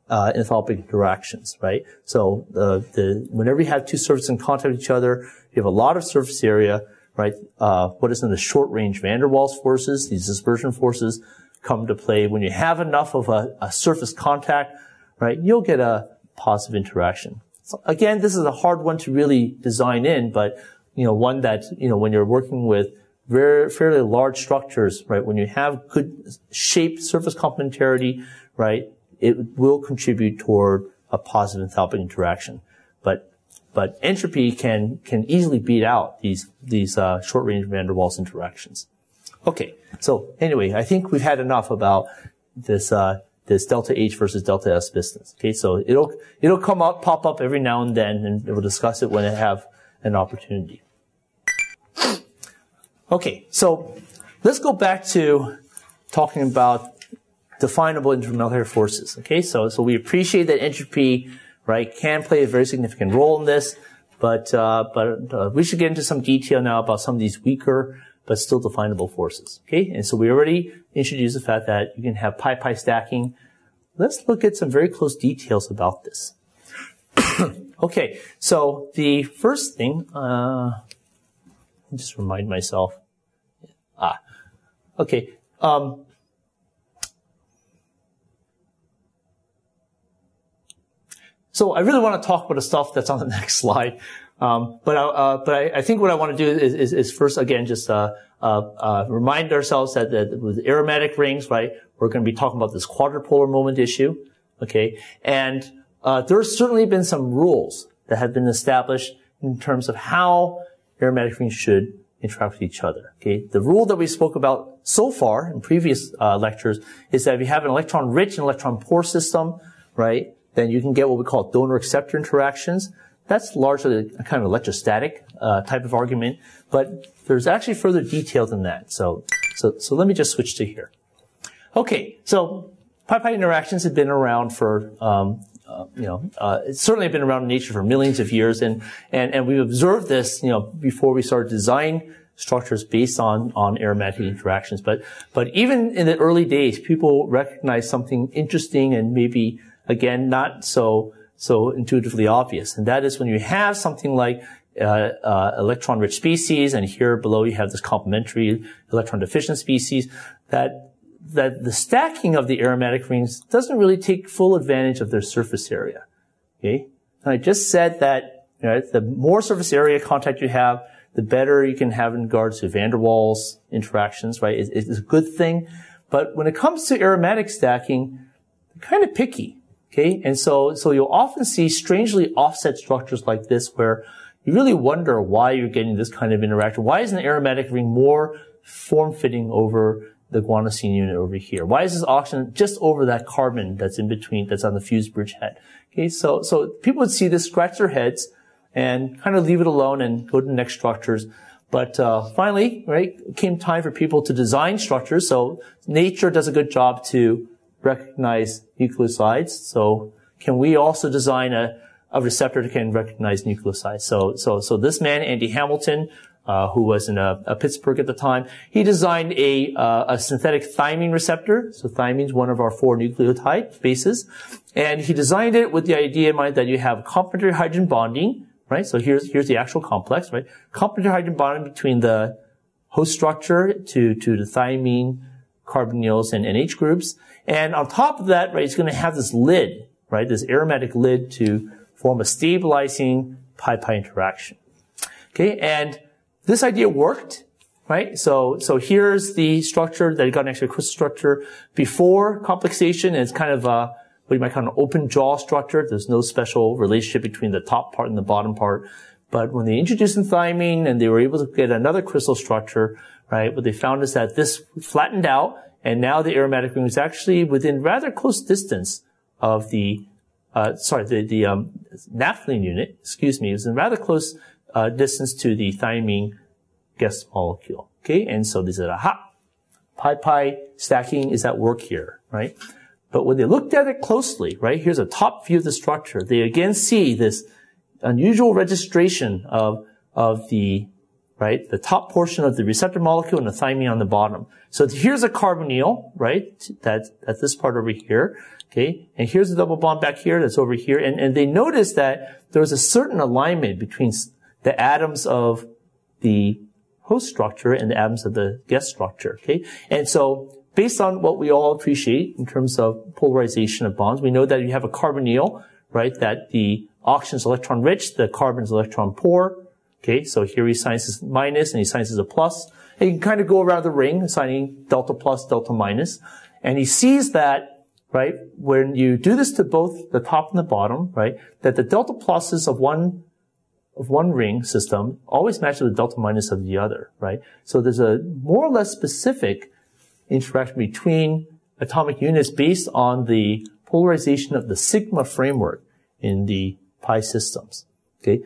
uh, enthalpic interactions, right? So uh, the whenever you have two surfaces in contact with each other, you have a lot of surface area, right? Uh, what is in the short-range van der Waals forces, these dispersion forces, come to play. When you have enough of a, a surface contact, right, you'll get a positive interaction. So again, this is a hard one to really design in, but you know, one that you know when you're working with very fairly large structures, right, when you have good shape surface complementarity, right, it will contribute toward a positive enthalpic interaction. But but entropy can can easily beat out these these uh, short range van der Waals interactions. Okay, so anyway, I think we've had enough about this uh, this delta H versus delta S pistons. Okay, so it'll it'll come up, pop up every now and then, and we'll discuss it when I have an opportunity. Okay, so let's go back to talking about definable intermolecular forces. Okay, so so we appreciate that entropy, right, can play a very significant role in this, but uh, but uh, we should get into some detail now about some of these weaker but still definable forces. Okay, and so we already introduced the fact that you can have pi-pi stacking. Let's look at some very close details about this. Okay, so the first thing, uh, let me just remind myself. Ah, okay. Um, so I really want to talk about the stuff that's on the next slide. Um, but I, uh, but I, I think what I want to do is, is, is first again just uh, uh, uh, remind ourselves that, that with aromatic rings, right, we're going to be talking about this quadrupolar moment issue, okay, and uh, there's certainly been some rules that have been established in terms of how aromatic rings should interact with each other. Okay, the rule that we spoke about so far in previous uh, lectures is that if you have an electron-rich and electron-poor system, right, then you can get what we call donor-acceptor interactions. That's largely a kind of electrostatic uh, type of argument, but there's actually further detail than that. So, so, so let me just switch to here. Okay, so pi-pi interactions have been around for, um, uh, you know, uh, it's certainly been around in nature for millions of years, and and and we've observed this, you know, before we started designing structures based on on aromatic interactions. But but even in the early days, people recognized something interesting and maybe again not so. so intuitively obvious. And that is when you have something like uh, uh, electron-rich species, and here below you have this complementary electron-deficient species, that that the stacking of the aromatic rings doesn't really take full advantage of their surface area. Okay? And I just said that, right, the more surface area contact you have, the better you can have in regards to van der Waals interactions, right? It's, it's a good thing. But when it comes to aromatic stacking, they're kind of picky. Okay, and so, so you'll often see strangely offset structures like this where you really wonder why you're getting this kind of interaction. Why is an aromatic ring more form-fitting over the guanosine unit over here? Why is this oxygen just over that carbon that's in between, that's on the fused bridgehead? Okay, so, so people would see this, scratch their heads, and kind of leave it alone and go to the next structures. But, uh, finally, right, it came time for people to design structures, so nature does a good job to recognize nucleosides. So can we also design a, a receptor that can recognize nucleosides? So, so, so this man, Andy Hamilton, uh, who was in a, a Pittsburgh at the time, he designed a, uh, a synthetic thymine receptor. So thymine is one of our four nucleotide bases. And he designed it with the idea in mind that you have complementary hydrogen bonding, right? So here's, here's the actual complex, right? Complementary hydrogen bonding between the host structure to, to the thymine, carbonyls, and N H groups. And on top of that, right, it's going to have this lid, right, this aromatic lid to form a stabilizing pi-pi interaction. Okay, and this idea worked, right? So, so here's the structure that got next to the crystal structure before complexation. And it's kind of a, what you might call an open jaw structure. There's no special relationship between the top part and the bottom part. But when they introduced thymine and they were able to get another crystal structure, right, what they found is that this flattened out. And now the aromatic ring is actually within rather close distance of the, uh, sorry, the, the, um, naphthalene unit, excuse me, is in rather close, uh, distance to the thymine guest molecule. Okay. And so they said, aha, pi-pi stacking is at work here, right? But when they looked at it closely, right, here's a top view of the structure. They again see this unusual registration of, of the right? The top portion of the receptor molecule and the thymine on the bottom. So here's a carbonyl, right? That's, that's this part over here. Okay. And here's the double bond back here that's over here. And, and they noticed that there was a certain alignment between the atoms of the host structure and the atoms of the guest structure. Okay. And so based on what we all appreciate in terms of polarization of bonds, we know that you have a carbonyl, right? That the oxygen is electron rich, the carbon is electron poor. Okay. So here he signs as minus and he signs as a plus. And you can kind of go around the ring assigning delta plus, delta minus. And he sees that, right, when you do this to both the top and the bottom, right, that the delta pluses of one of one ring system always match the delta minus of the other, right? So there's a more or less specific interaction between atomic units based on the polarization of the sigma framework in the pi systems, okay?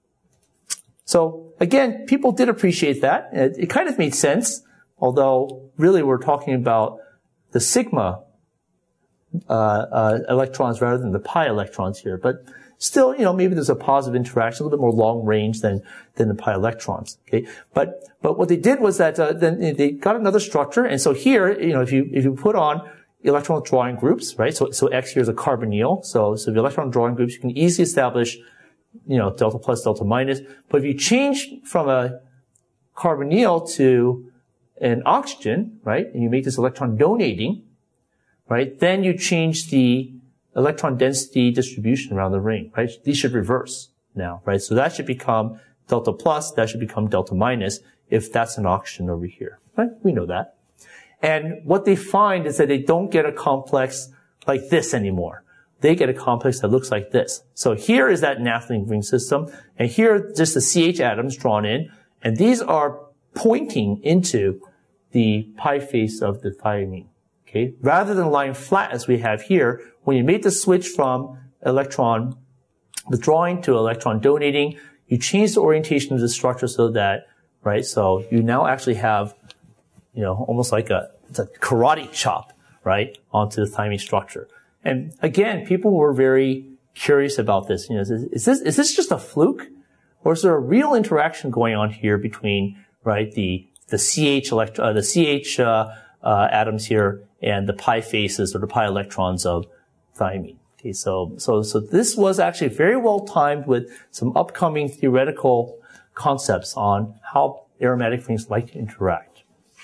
So again, people did appreciate that. It, it kind of made sense, although really we're talking about the sigma uh, uh, electrons rather than the pi electrons here. But still, you know, maybe there's a positive interaction, a little bit more long range than than the pi electrons. Okay, but but what they did was that uh, then they got another structure, and so here, you know, if you if you put on electron withdrawing groups, right? So so X here is a carbonyl. So so the electron withdrawing groups, you can easily establish, you know, delta plus, delta minus. But if you change from a carbonyl to an oxygen, right, and you make this electron donating, right, then you change the electron density distribution around the ring, right? These should reverse now, right? So that should become delta plus, that should become delta minus if that's an oxygen over here, right? We know that. And what they find is that they don't get a complex like this anymore. They get a complex that looks like this. So here is that naphthalene ring system, and here are just the C H atoms drawn in, and these are pointing into the pi face of the thymine. Okay? Rather than lying flat as we have here, when you make the switch from electron withdrawing to electron donating, you change the orientation of the structure so that, right, so you now actually have, you know, almost like a, it's a karate chop, right, onto the thymine structure. And again, people were very curious about this. You know, is, is this, is this just a fluke? Or is there a real interaction going on here between, right, the, the C H elect, uh, the C H, uh, uh, atoms here and the pi faces or the pi electrons of thymine? Okay, so, so, so this was actually very well timed with some upcoming theoretical concepts on how aromatic rings like to interact.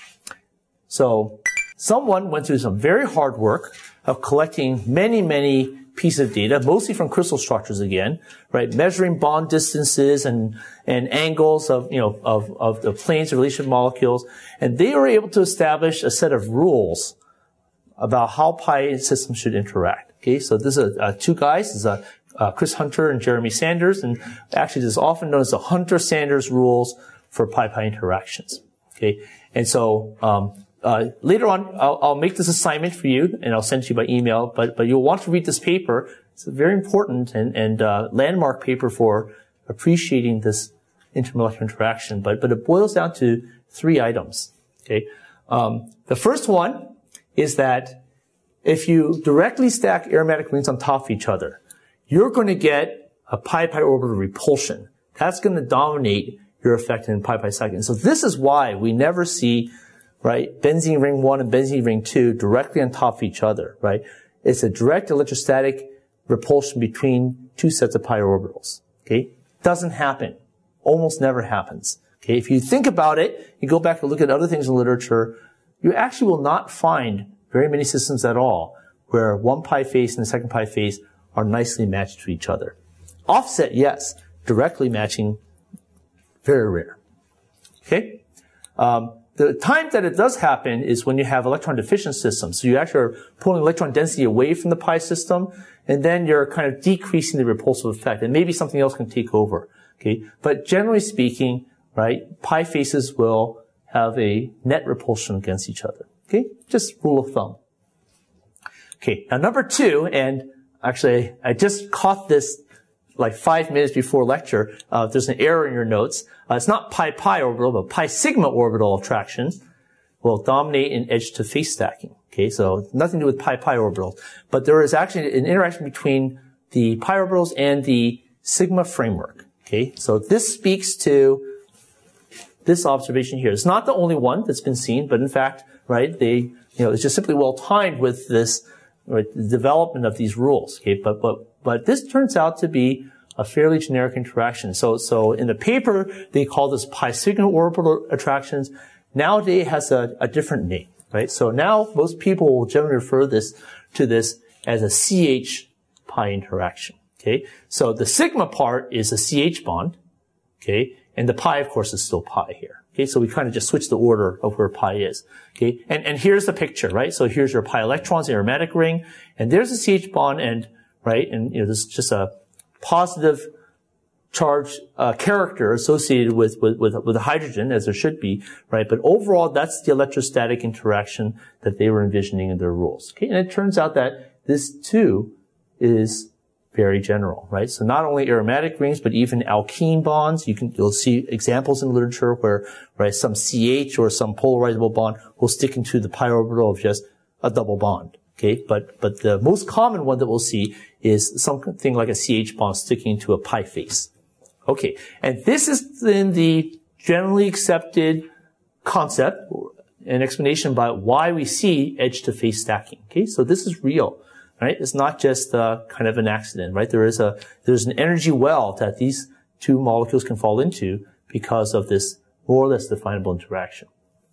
So, someone went through some very hard work of collecting many, many pieces of data, mostly from crystal structures again, right? Measuring bond distances and, and angles of, you know, of, of the planes of relation molecules. And they were able to establish a set of rules about how pi systems should interact. Okay, so this is uh, two guys. This is uh, uh, Chris Hunter and Jeremy Sanders. And actually, this is often known as the Hunter-Sanders rules for pi-pi interactions. Okay, and so, um, Uh, later on, I'll, I'll make this assignment for you, and I'll send it to you by email. But but you'll want to read this paper. It's a very important and and uh, landmark paper for appreciating this intermolecular interaction. But but it boils down to three items. Okay, um, the first one is that if you directly stack aromatic rings on top of each other, you're going to get a pi-pi orbital repulsion. That's going to dominate your effect in pi-pi cycling. So this is why we never see, right, benzene ring one and benzene ring two directly on top of each other, right? It's a direct electrostatic repulsion between two sets of pi orbitals, okay? Doesn't happen. Almost never happens, okay? If you think about it, you go back and look at other things in literature, you actually will not find very many systems at all where one pi face and the second pi face are nicely matched to each other. Offset, yes. Directly matching, very rare, okay? Um, The time that it does happen is when you have electron deficient systems. So you actually are pulling electron density away from the pi system, and then you're kind of decreasing the repulsive effect, and maybe something else can take over. Okay, but generally speaking, right, pi faces will have a net repulsion against each other. Okay, just rule of thumb. Okay, now number two, and actually I just caught this like five minutes before lecture. Uh, there's an error in your notes. Uh, it's not pi-pi orbital, but pi-sigma orbital attraction will dominate in edge-to-face stacking. Okay, so nothing to do with pi-pi orbitals. But there is actually an interaction between the pi orbitals and the sigma framework. Okay, so this speaks to this observation here. It's not the only one that's been seen, but in fact, right, they, you know, it's just simply well timed with this, right, the development of these rules. Okay, but but but this turns out to be a fairly generic interaction. So so in the paper they call this pi sigma orbital attractions. Nowadays it has a, a different name, right? So now most people will generally refer this to this as a C H pi interaction. Okay, so the sigma part is a C H bond. Okay, and the pi, of course, is still pi here. Okay, so we kind of just switch the order of where pi is. Okay, and, and here's the picture, right? So here's your pi electrons, the aromatic ring, and there's a C H bond, and, right, and, you know, this is just a positive charge, uh, character associated with, with, with, with the hydrogen, as there should be, right? But overall, that's the electrostatic interaction that they were envisioning in their rules. Okay, and it turns out that this, too, is very general, right? So not only aromatic rings, but even alkene bonds. You can, you'll see examples in literature where, right, some C H or some polarizable bond will stick into the pi orbital of just a double bond. Okay, but, but the most common one that we'll see is something like a C H bond sticking to a pi face. Okay, and this is then the generally accepted concept, an explanation about why we see edge-to-face stacking. Okay, so this is real. Right? It's not just uh, kind of an accident, right? There is a, there's an energy well that these two molecules can fall into because of this more or less definable interaction.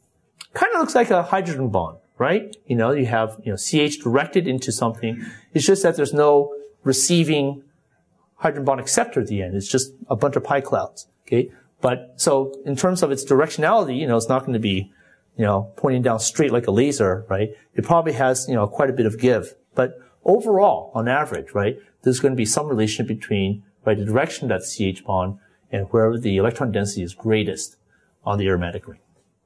Kind of looks like a hydrogen bond, right? You know, you have, you know, C H directed into something. It's just that there's no receiving hydrogen bond acceptor at the end. It's just a bunch of pi clouds, okay? But, so, in terms of its directionality, you know, it's not going to be, you know, pointing down straight like a laser, right? It probably has, you know, quite a bit of give. But overall, on average, right, there's going to be some relation between, right, the direction of that C H bond and wherever the electron density is greatest on the aromatic ring.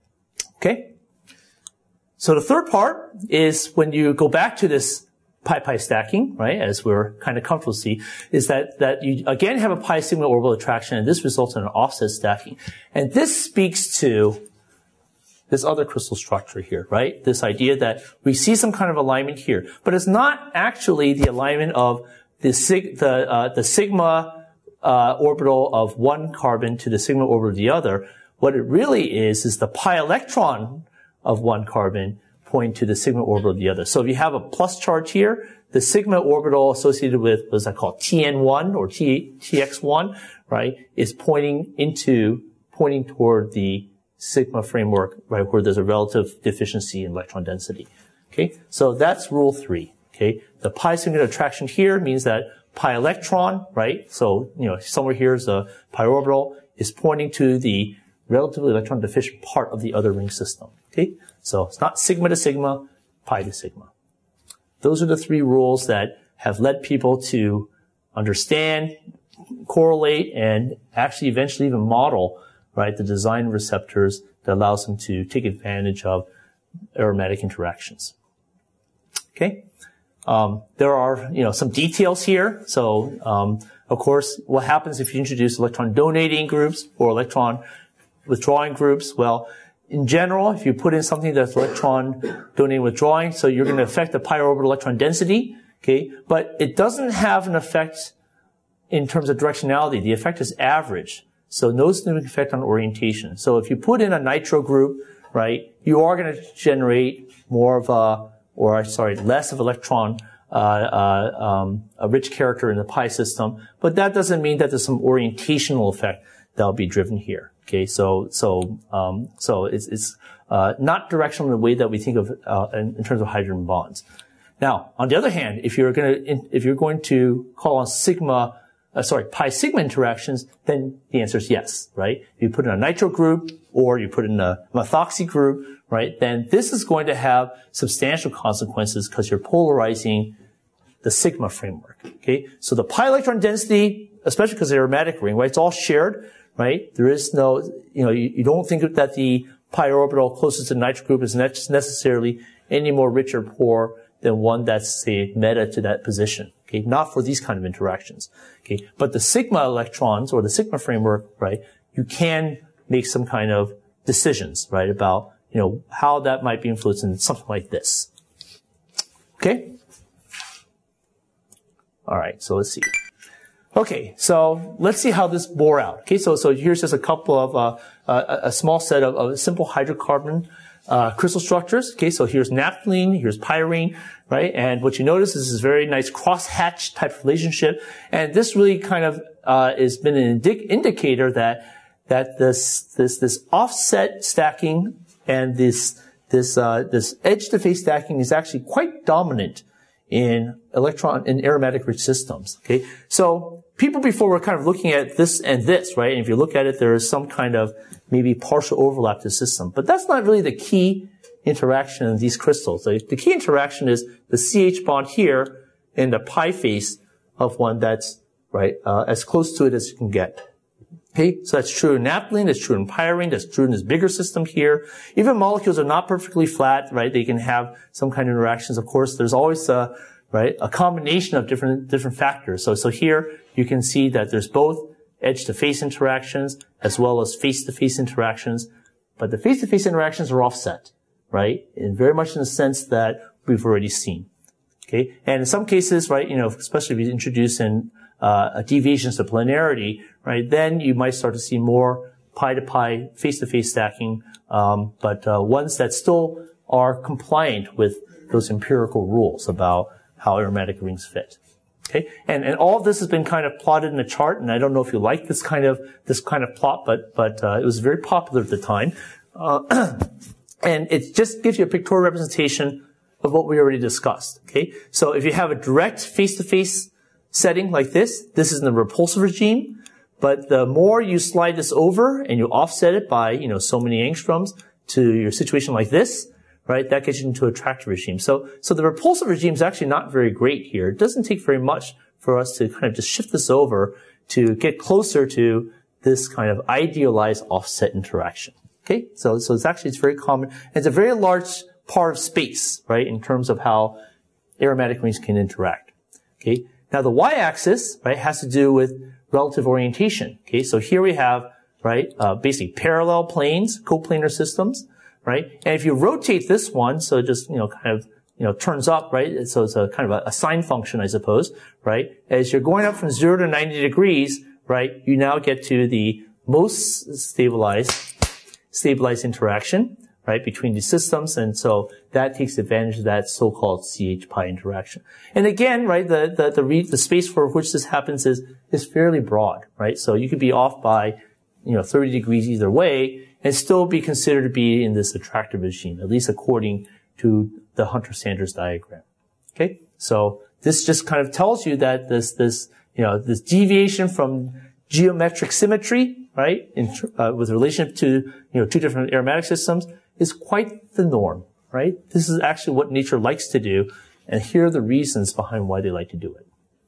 Okay? So the third part is when you go back to this pi-pi stacking, right, as we're kind of comfortable to see, is that, that you again have a pi sigma orbital attraction, and this results in an offset stacking. And this speaks to this other crystal structure here, right? This idea that we see some kind of alignment here, but it's not actually the alignment of the sig the uh, the sigma uh, orbital of one carbon to the sigma orbital of the other. What it really is is the pi electron of one carbon pointing to the sigma orbital of the other. So if you have a plus charge here, the sigma orbital associated with what is that called T N one or T T X one, right, is pointing into pointing toward the sigma framework, right, where there's a relative deficiency in electron density. Okay, so that's rule three. Okay, the pi sigma attraction here means that pi electron, right, so, you know, somewhere here is a pi orbital, is pointing to the relatively electron deficient part of the other ring system. Okay, so it's not sigma to sigma, pi to sigma. Those are the three rules that have led people to understand, correlate, and actually eventually even model, right, the design receptors that allows them to take advantage of aromatic interactions. Okay, um, there are, you know, some details here. So, um, of course, what happens if you introduce electron donating groups or electron withdrawing groups? Well, in general, if you put in something that's electron donating withdrawing, so you're going to affect the pi orbital electron density. Okay, but it doesn't have an effect in terms of directionality. The effect is average. So no significant effect on orientation. So if you put in a nitro group, right, you are going to generate more of a, or sorry, less of electron, uh, uh, um, a rich character in the pi system. But that doesn't mean that there's some orientational effect that'll be driven here. Okay, so so um, so it's it's uh, not directional in the way that we think of uh, in, in terms of hydrogen bonds. Now, on the other hand, if you're going to if you're going to call on sigma. Uh, sorry, pi sigma interactions, then the answer is yes, right? If you put in a nitro group or you put in a methoxy group, right, then this is going to have substantial consequences because you're polarizing the sigma framework, okay? So the pi electron density, especially because the aromatic ring, right, it's all shared, right? There is no, you know, you, you don't think that the pi orbital closest to the nitro group is necessarily any more rich or poor than one that's, say, meta to that position. Okay, not for these kind of interactions. Okay, but the sigma electrons or the sigma framework, right, you can make some kind of decisions, right, about, you know, how that might be influenced in something like this. Okay? All right, so let's see. Okay, so let's see how this bore out. Okay, so so here's just a couple of uh, a, a small set of, of simple hydrocarbon uh, crystal structures. Okay, so here's naphthalene, here's pyrene, right? And what you notice is this very nice crosshatch type relationship, and this really kind of uh, has been an indi- indicator that that this this this offset stacking and this this uh, this edge to face stacking is actually quite dominant in electron in aromatic rich systems. Okay, so people before were kind of looking at this and this, right? And if you look at it, there is some kind of maybe partial overlap to the system, but that's not really the key interaction in these crystals. The, the key interaction is the C H bond here and the pi face of one that's right uh, as close to it as you can get. Okay, so that's true in naphthalene, that's true in pyrene, that's true in this bigger system here. Even molecules are not perfectly flat, right? They can have some kind of interactions. Of course, there's always a, right, a combination of different, different factors. So, so here you can see that there's both edge-to-face interactions as well as face-to-face interactions, but the face-to-face interactions are offset, right? And very much in the sense that we've already seen. Okay, and in some cases, right, you know, especially if you introduce in Uh, a deviations to planarity, right, then you might start to see more pi-to-pi, face-to-face stacking, um, but uh, ones that still are compliant with those empirical rules about how aromatic rings fit. Okay, and and all of this has been kind of plotted in a chart, and I don't know if you like this kind of this kind of plot, but but uh, it was very popular at the time, uh, and it just gives you a pictorial representation of what we already discussed. Okay, so if you have a direct face-to-face setting like this, this is in the repulsive regime, but the more you slide this over and you offset it by, you know, so many angstroms to your situation like this, right, that gets you into a attractive regime. So, so the repulsive regime is actually not very great here. It doesn't take very much for us to kind of just shift this over to get closer to this kind of idealized offset interaction. Okay, so, so it's actually, it's very common. It's a very large part of space, right, in terms of how aromatic rings can interact. Okay. Now the y-axis, right, has to do with relative orientation. Okay, so here we have, right, uh, basically parallel planes, coplanar systems, right? And if you rotate this one, so it just, you know, kind of, you know, turns up, right? So it's a kind of a, a sine function, I suppose, right? As you're going up from zero to ninety degrees, right, you now get to the most stabilized, stabilized interaction, right, between these systems, and so that takes advantage of that so-called C H pi interaction. And again, right, the the the, re, the space for which this happens is is fairly broad, right? So you could be off by, you know, thirty degrees either way, and still be considered to be in this attractive regime, at least according to the Hunter-Sanders diagram. Okay, so this just kind of tells you that this this you know this deviation from geometric symmetry, right, in, uh, with relation to you know two different aromatic systems, is quite the norm, right? This is actually what nature likes to do, and here are the reasons behind why they like to do it.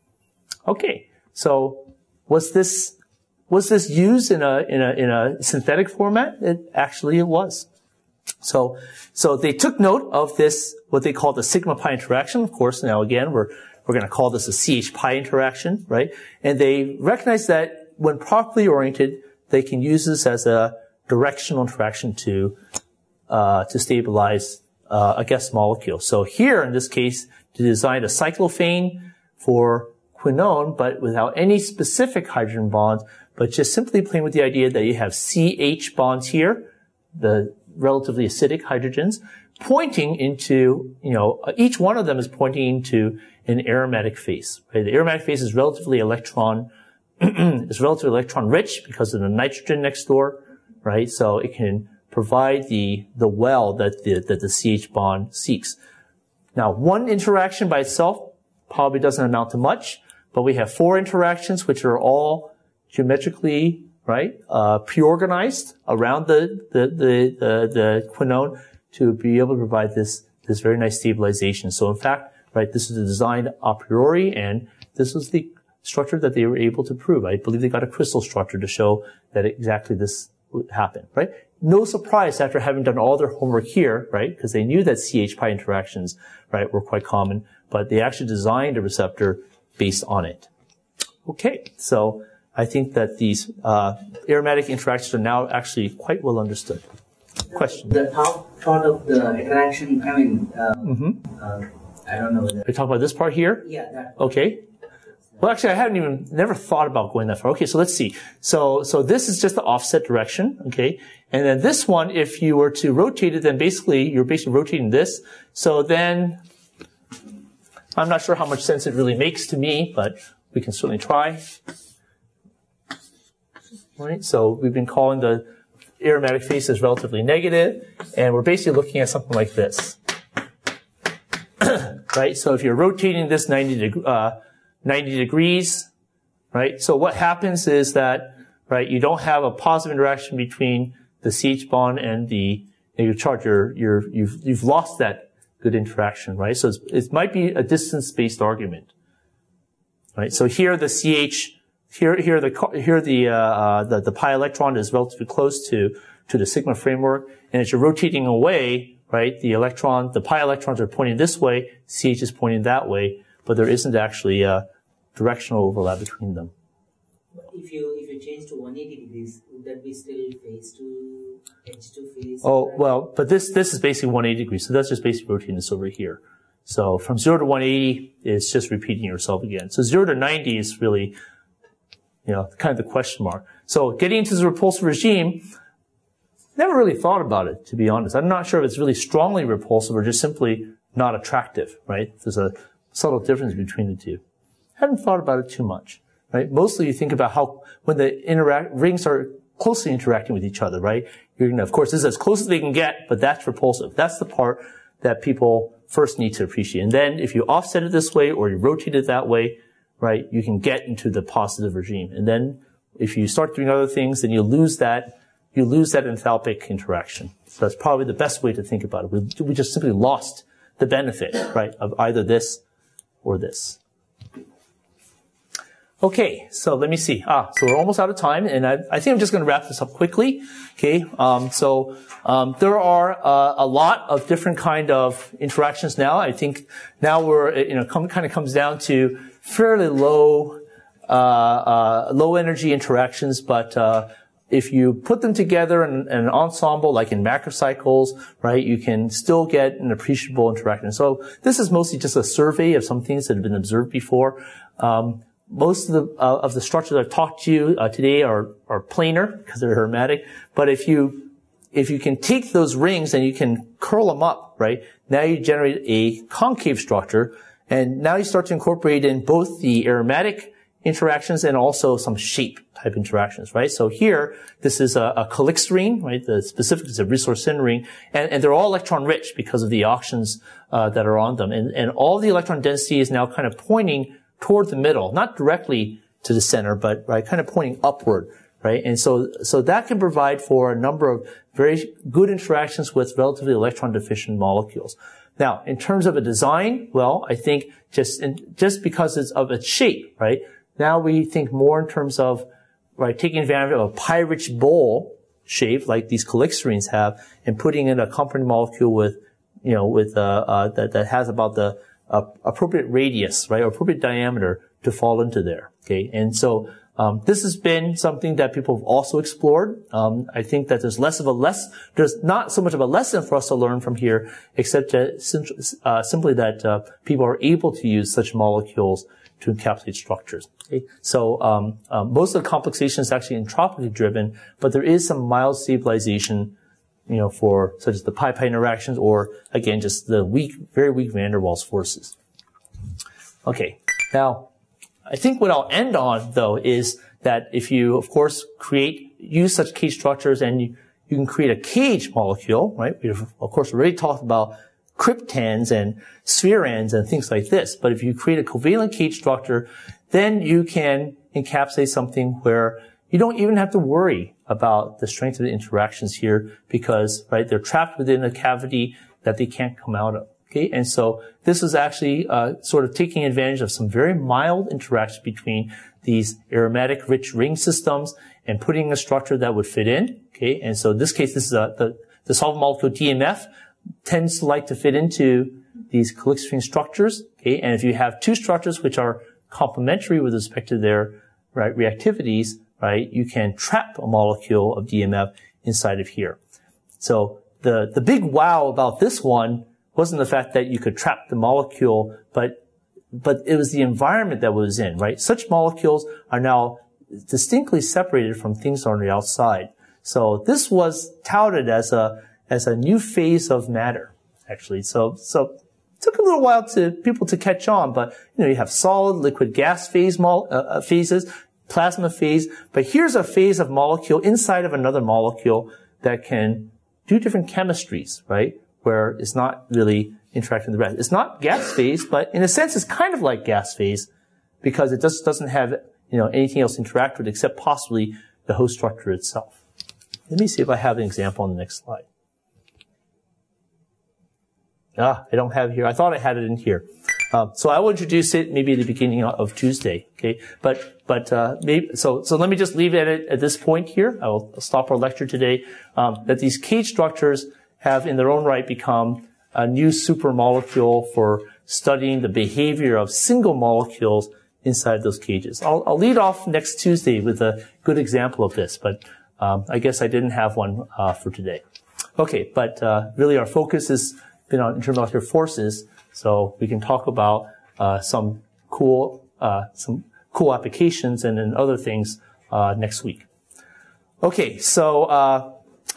Okay, so was this was this used in a in a in a synthetic format? It actually it was. So so they took note of this, what they call the sigma pi interaction. Of course, now again we're we're going to call this a C H pi interaction, right? And they recognize that when properly oriented, they can use this as a directional interaction to Uh, to stabilize uh, a guest molecule. So here, in this case, to design a cyclophane for quinone, but without any specific hydrogen bonds, but just simply playing with the idea that you have C H bonds here, the relatively acidic hydrogens, pointing into, you know, each one of them is pointing into an aromatic phase. Right? The aromatic phase is relatively electron, is relatively electron rich because of the nitrogen next door, right? So it can provide the the well that the that the C H bond seeks. Now, one interaction by itself probably doesn't amount to much, but we have four interactions which are all geometrically right uh, pre-organized around the the the the, the quinone to be able to provide this this very nice stabilization. So, in fact, right, this is the design a priori, and this was the structure that they were able to prove. I believe they got a crystal structure to show that exactly this would happen, right? No surprise after having done all their homework here, right? Because they knew that C H pi interactions, right, were quite common, but they actually designed a receptor based on it. Okay, so I think that these uh, aromatic interactions are now actually quite well understood. Question? The top part of the interaction, I mean, uh, mm-hmm. uh, I don't know whether... Are you talking about this part here? Yeah, that. Okay. Well, actually, I haven't even, never thought about going that far. Okay, so let's see. So, so this is just the offset direction, okay? And then this one, if you were to rotate it, then basically, you're basically rotating this. So then, I'm not sure how much sense it really makes to me, but we can certainly try. Right? So we've been calling the aromatic phase as relatively negative, and we're basically looking at something like this. Right? So if you're rotating this ninety, deg uh, ninety degrees, right? So what happens is that, right, you don't have a positive interaction between the C H bond and the negative charge. You're, you're, you've, you've lost that good interaction, right? So it's, it might be a distance-based argument, right? So here the C H, here, here the, here the, uh, the, the pi electron is relatively close to, to the sigma framework, and as you're rotating away, right, the electron, the pi electrons are pointing this way, C H is pointing that way, but there isn't actually a directional overlap between them. If you if you change to one hundred eighty degrees, would that be still phase two, edge two phase? Oh, well, but this this is basically one hundred eighty degrees, so that's just basically rotating this over here. So from zero to one hundred eighty is just repeating yourself again. So zero to ninety is really, you know, kind of the question mark. So getting into the repulsive regime, never really thought about it, to be honest. I'm not sure if it's really strongly repulsive or just simply not attractive, right? There's a subtle difference between the two. Haven't thought about it too much, right? Mostly you think about how, when the interact, rings are closely interacting with each other, right? You're gonna, of course, this is as close as they can get, but that's repulsive. That's the part that people first need to appreciate. And then if you offset it this way or you rotate it that way, right, you can get into the positive regime. And then if you start doing other things, then you lose that you lose that enthalpic interaction. So that's probably the best way to think about it. We, we just simply lost the benefit, right, of either this or this. Okay, so let me see. Ah, so we're almost out of time, and I, I think I'm just going to wrap this up quickly. Okay, um, so um, there are uh, a lot of different kind of interactions now. I think now we're, you know, come, kind of comes down to fairly low, uh, uh, low energy interactions, but uh, if you put them together in, in an ensemble, like in macrocycles, right, you can still get an appreciable interaction. So this is mostly just a survey of some things that have been observed before. Um, most of the uh, of the structures I've talked to you uh, today are are planar because they're hermetic. But if you if you can take those rings and you can curl them up, right, now you generate a concave structure, and now you start to incorporate in both the aromatic interactions and also some shape type interactions, right? So here, this is a, a calixarine, right? The specific is a resorcin ring, and, and they're all electron rich because of the auctions uh, that are on them. And, and all the electron density is now kind of pointing toward the middle, not directly to the center, but right, kind of pointing upward, right? And so, so that can provide for a number of very good interactions with relatively electron deficient molecules. Now, in terms of a design, well, I think just in, just because it's of its shape, right? Now we think more in terms of, right, taking advantage of a pi-rich bowl shape like these calixarines have and putting in a component molecule with, you know, with, uh, uh, that, that has about the uh, appropriate radius, right, or appropriate diameter to fall into there, okay? And so, um, this has been something that people have also explored. Um, I think that there's less of a less, there's not so much of a lesson for us to learn from here, except that, uh, simply that, uh, people are able to use such molecules to encapsulate structures. Okay? So um, um, most of the complexation is actually entropically driven, but there is some mild stabilization, you know, for such as the pi-pi interactions, or again, just the weak, very weak van der Waals forces. Okay, now I think what I'll end on though is that if you, of course, create use such cage structures and you, you can create a cage molecule, right? We've of course already talked about cryptans and spherans and things like this. But if you create a covalent cage structure, then you can encapsulate something where you don't even have to worry about the strength of the interactions here because, right, they're trapped within a cavity that they can't come out of. Okay, and so this is actually uh, sort of taking advantage of some very mild interactions between these aromatic rich ring systems and putting a structure that would fit in. Okay, and so in this case, this is a, the, the solvent molecule D M F tends to like to fit into these calixarine structures. Okay, and if you have two structures which are complementary with respect to their right reactivities, right, you can trap a molecule of D M F inside of here. So the the big wow about this one wasn't the fact that you could trap the molecule, but but it was the environment that was in, right? Such molecules are now distinctly separated from things on the outside. So this was touted as a, as a new phase of matter, actually. So, so it took a little while to people to catch on, but, you know, you have solid, liquid, gas phase, mol, uh, phases, plasma phase, but here's a phase of molecule inside of another molecule that can do different chemistries, right? Where it's not really interacting with the rest. It's not gas phase, but in a sense, it's kind of like gas phase because it just doesn't have, you know, anything else to interact with except possibly the host structure itself. Let me see if I have an example on the next slide. Ah, I don't have it here. I thought I had it in here. Uh, so I will introduce it maybe at the beginning of Tuesday. Okay, but but uh, maybe so. So let me just leave it at, at this point here. I will stop our lecture today. Um, that these cage structures have, in their own right, become a new supermolecule for studying the behavior of single molecules inside those cages. I'll, I'll lead off next Tuesday with a good example of this, but um, I guess I didn't have one uh, for today. Okay, but uh, really our focus has been on intermolecular forces. So we can talk about uh, some cool, uh, some cool applications and then other things uh, next week. Okay, so uh,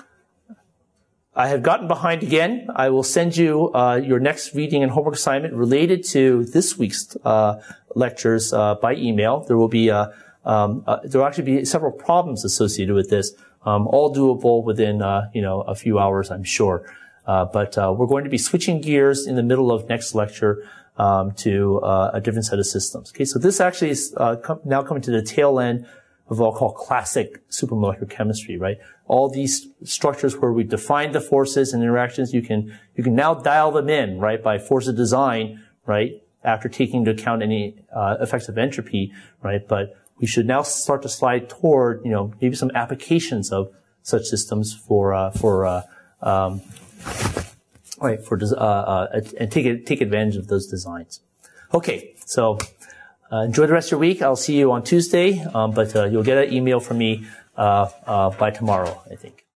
I have gotten behind again. I will send you uh, your next reading and homework assignment related to this week's uh, lectures uh, by email. There will be uh, um, uh, there will actually be several problems associated with this, um, all doable within uh, you know a few hours, I'm sure. Uh, but uh, we're going to be switching gears in the middle of next lecture um, to uh, a different set of systems. Okay, so this actually is uh, com- now coming to the tail end of what I'll call classic supermolecular chemistry, right? All these structures where we define the forces and interactions, you can you can now dial them in, right, by force of design, right, after taking into account any uh, effects of entropy, right? But we should now start to slide toward, you know, maybe some applications of such systems for uh, for uh, um, right, for, uh, uh, and take, take advantage of those designs. Okay, so, uh, enjoy the rest of your week. I'll see you on Tuesday, um, but, uh, you'll get an email from me, uh, uh, by tomorrow, I think.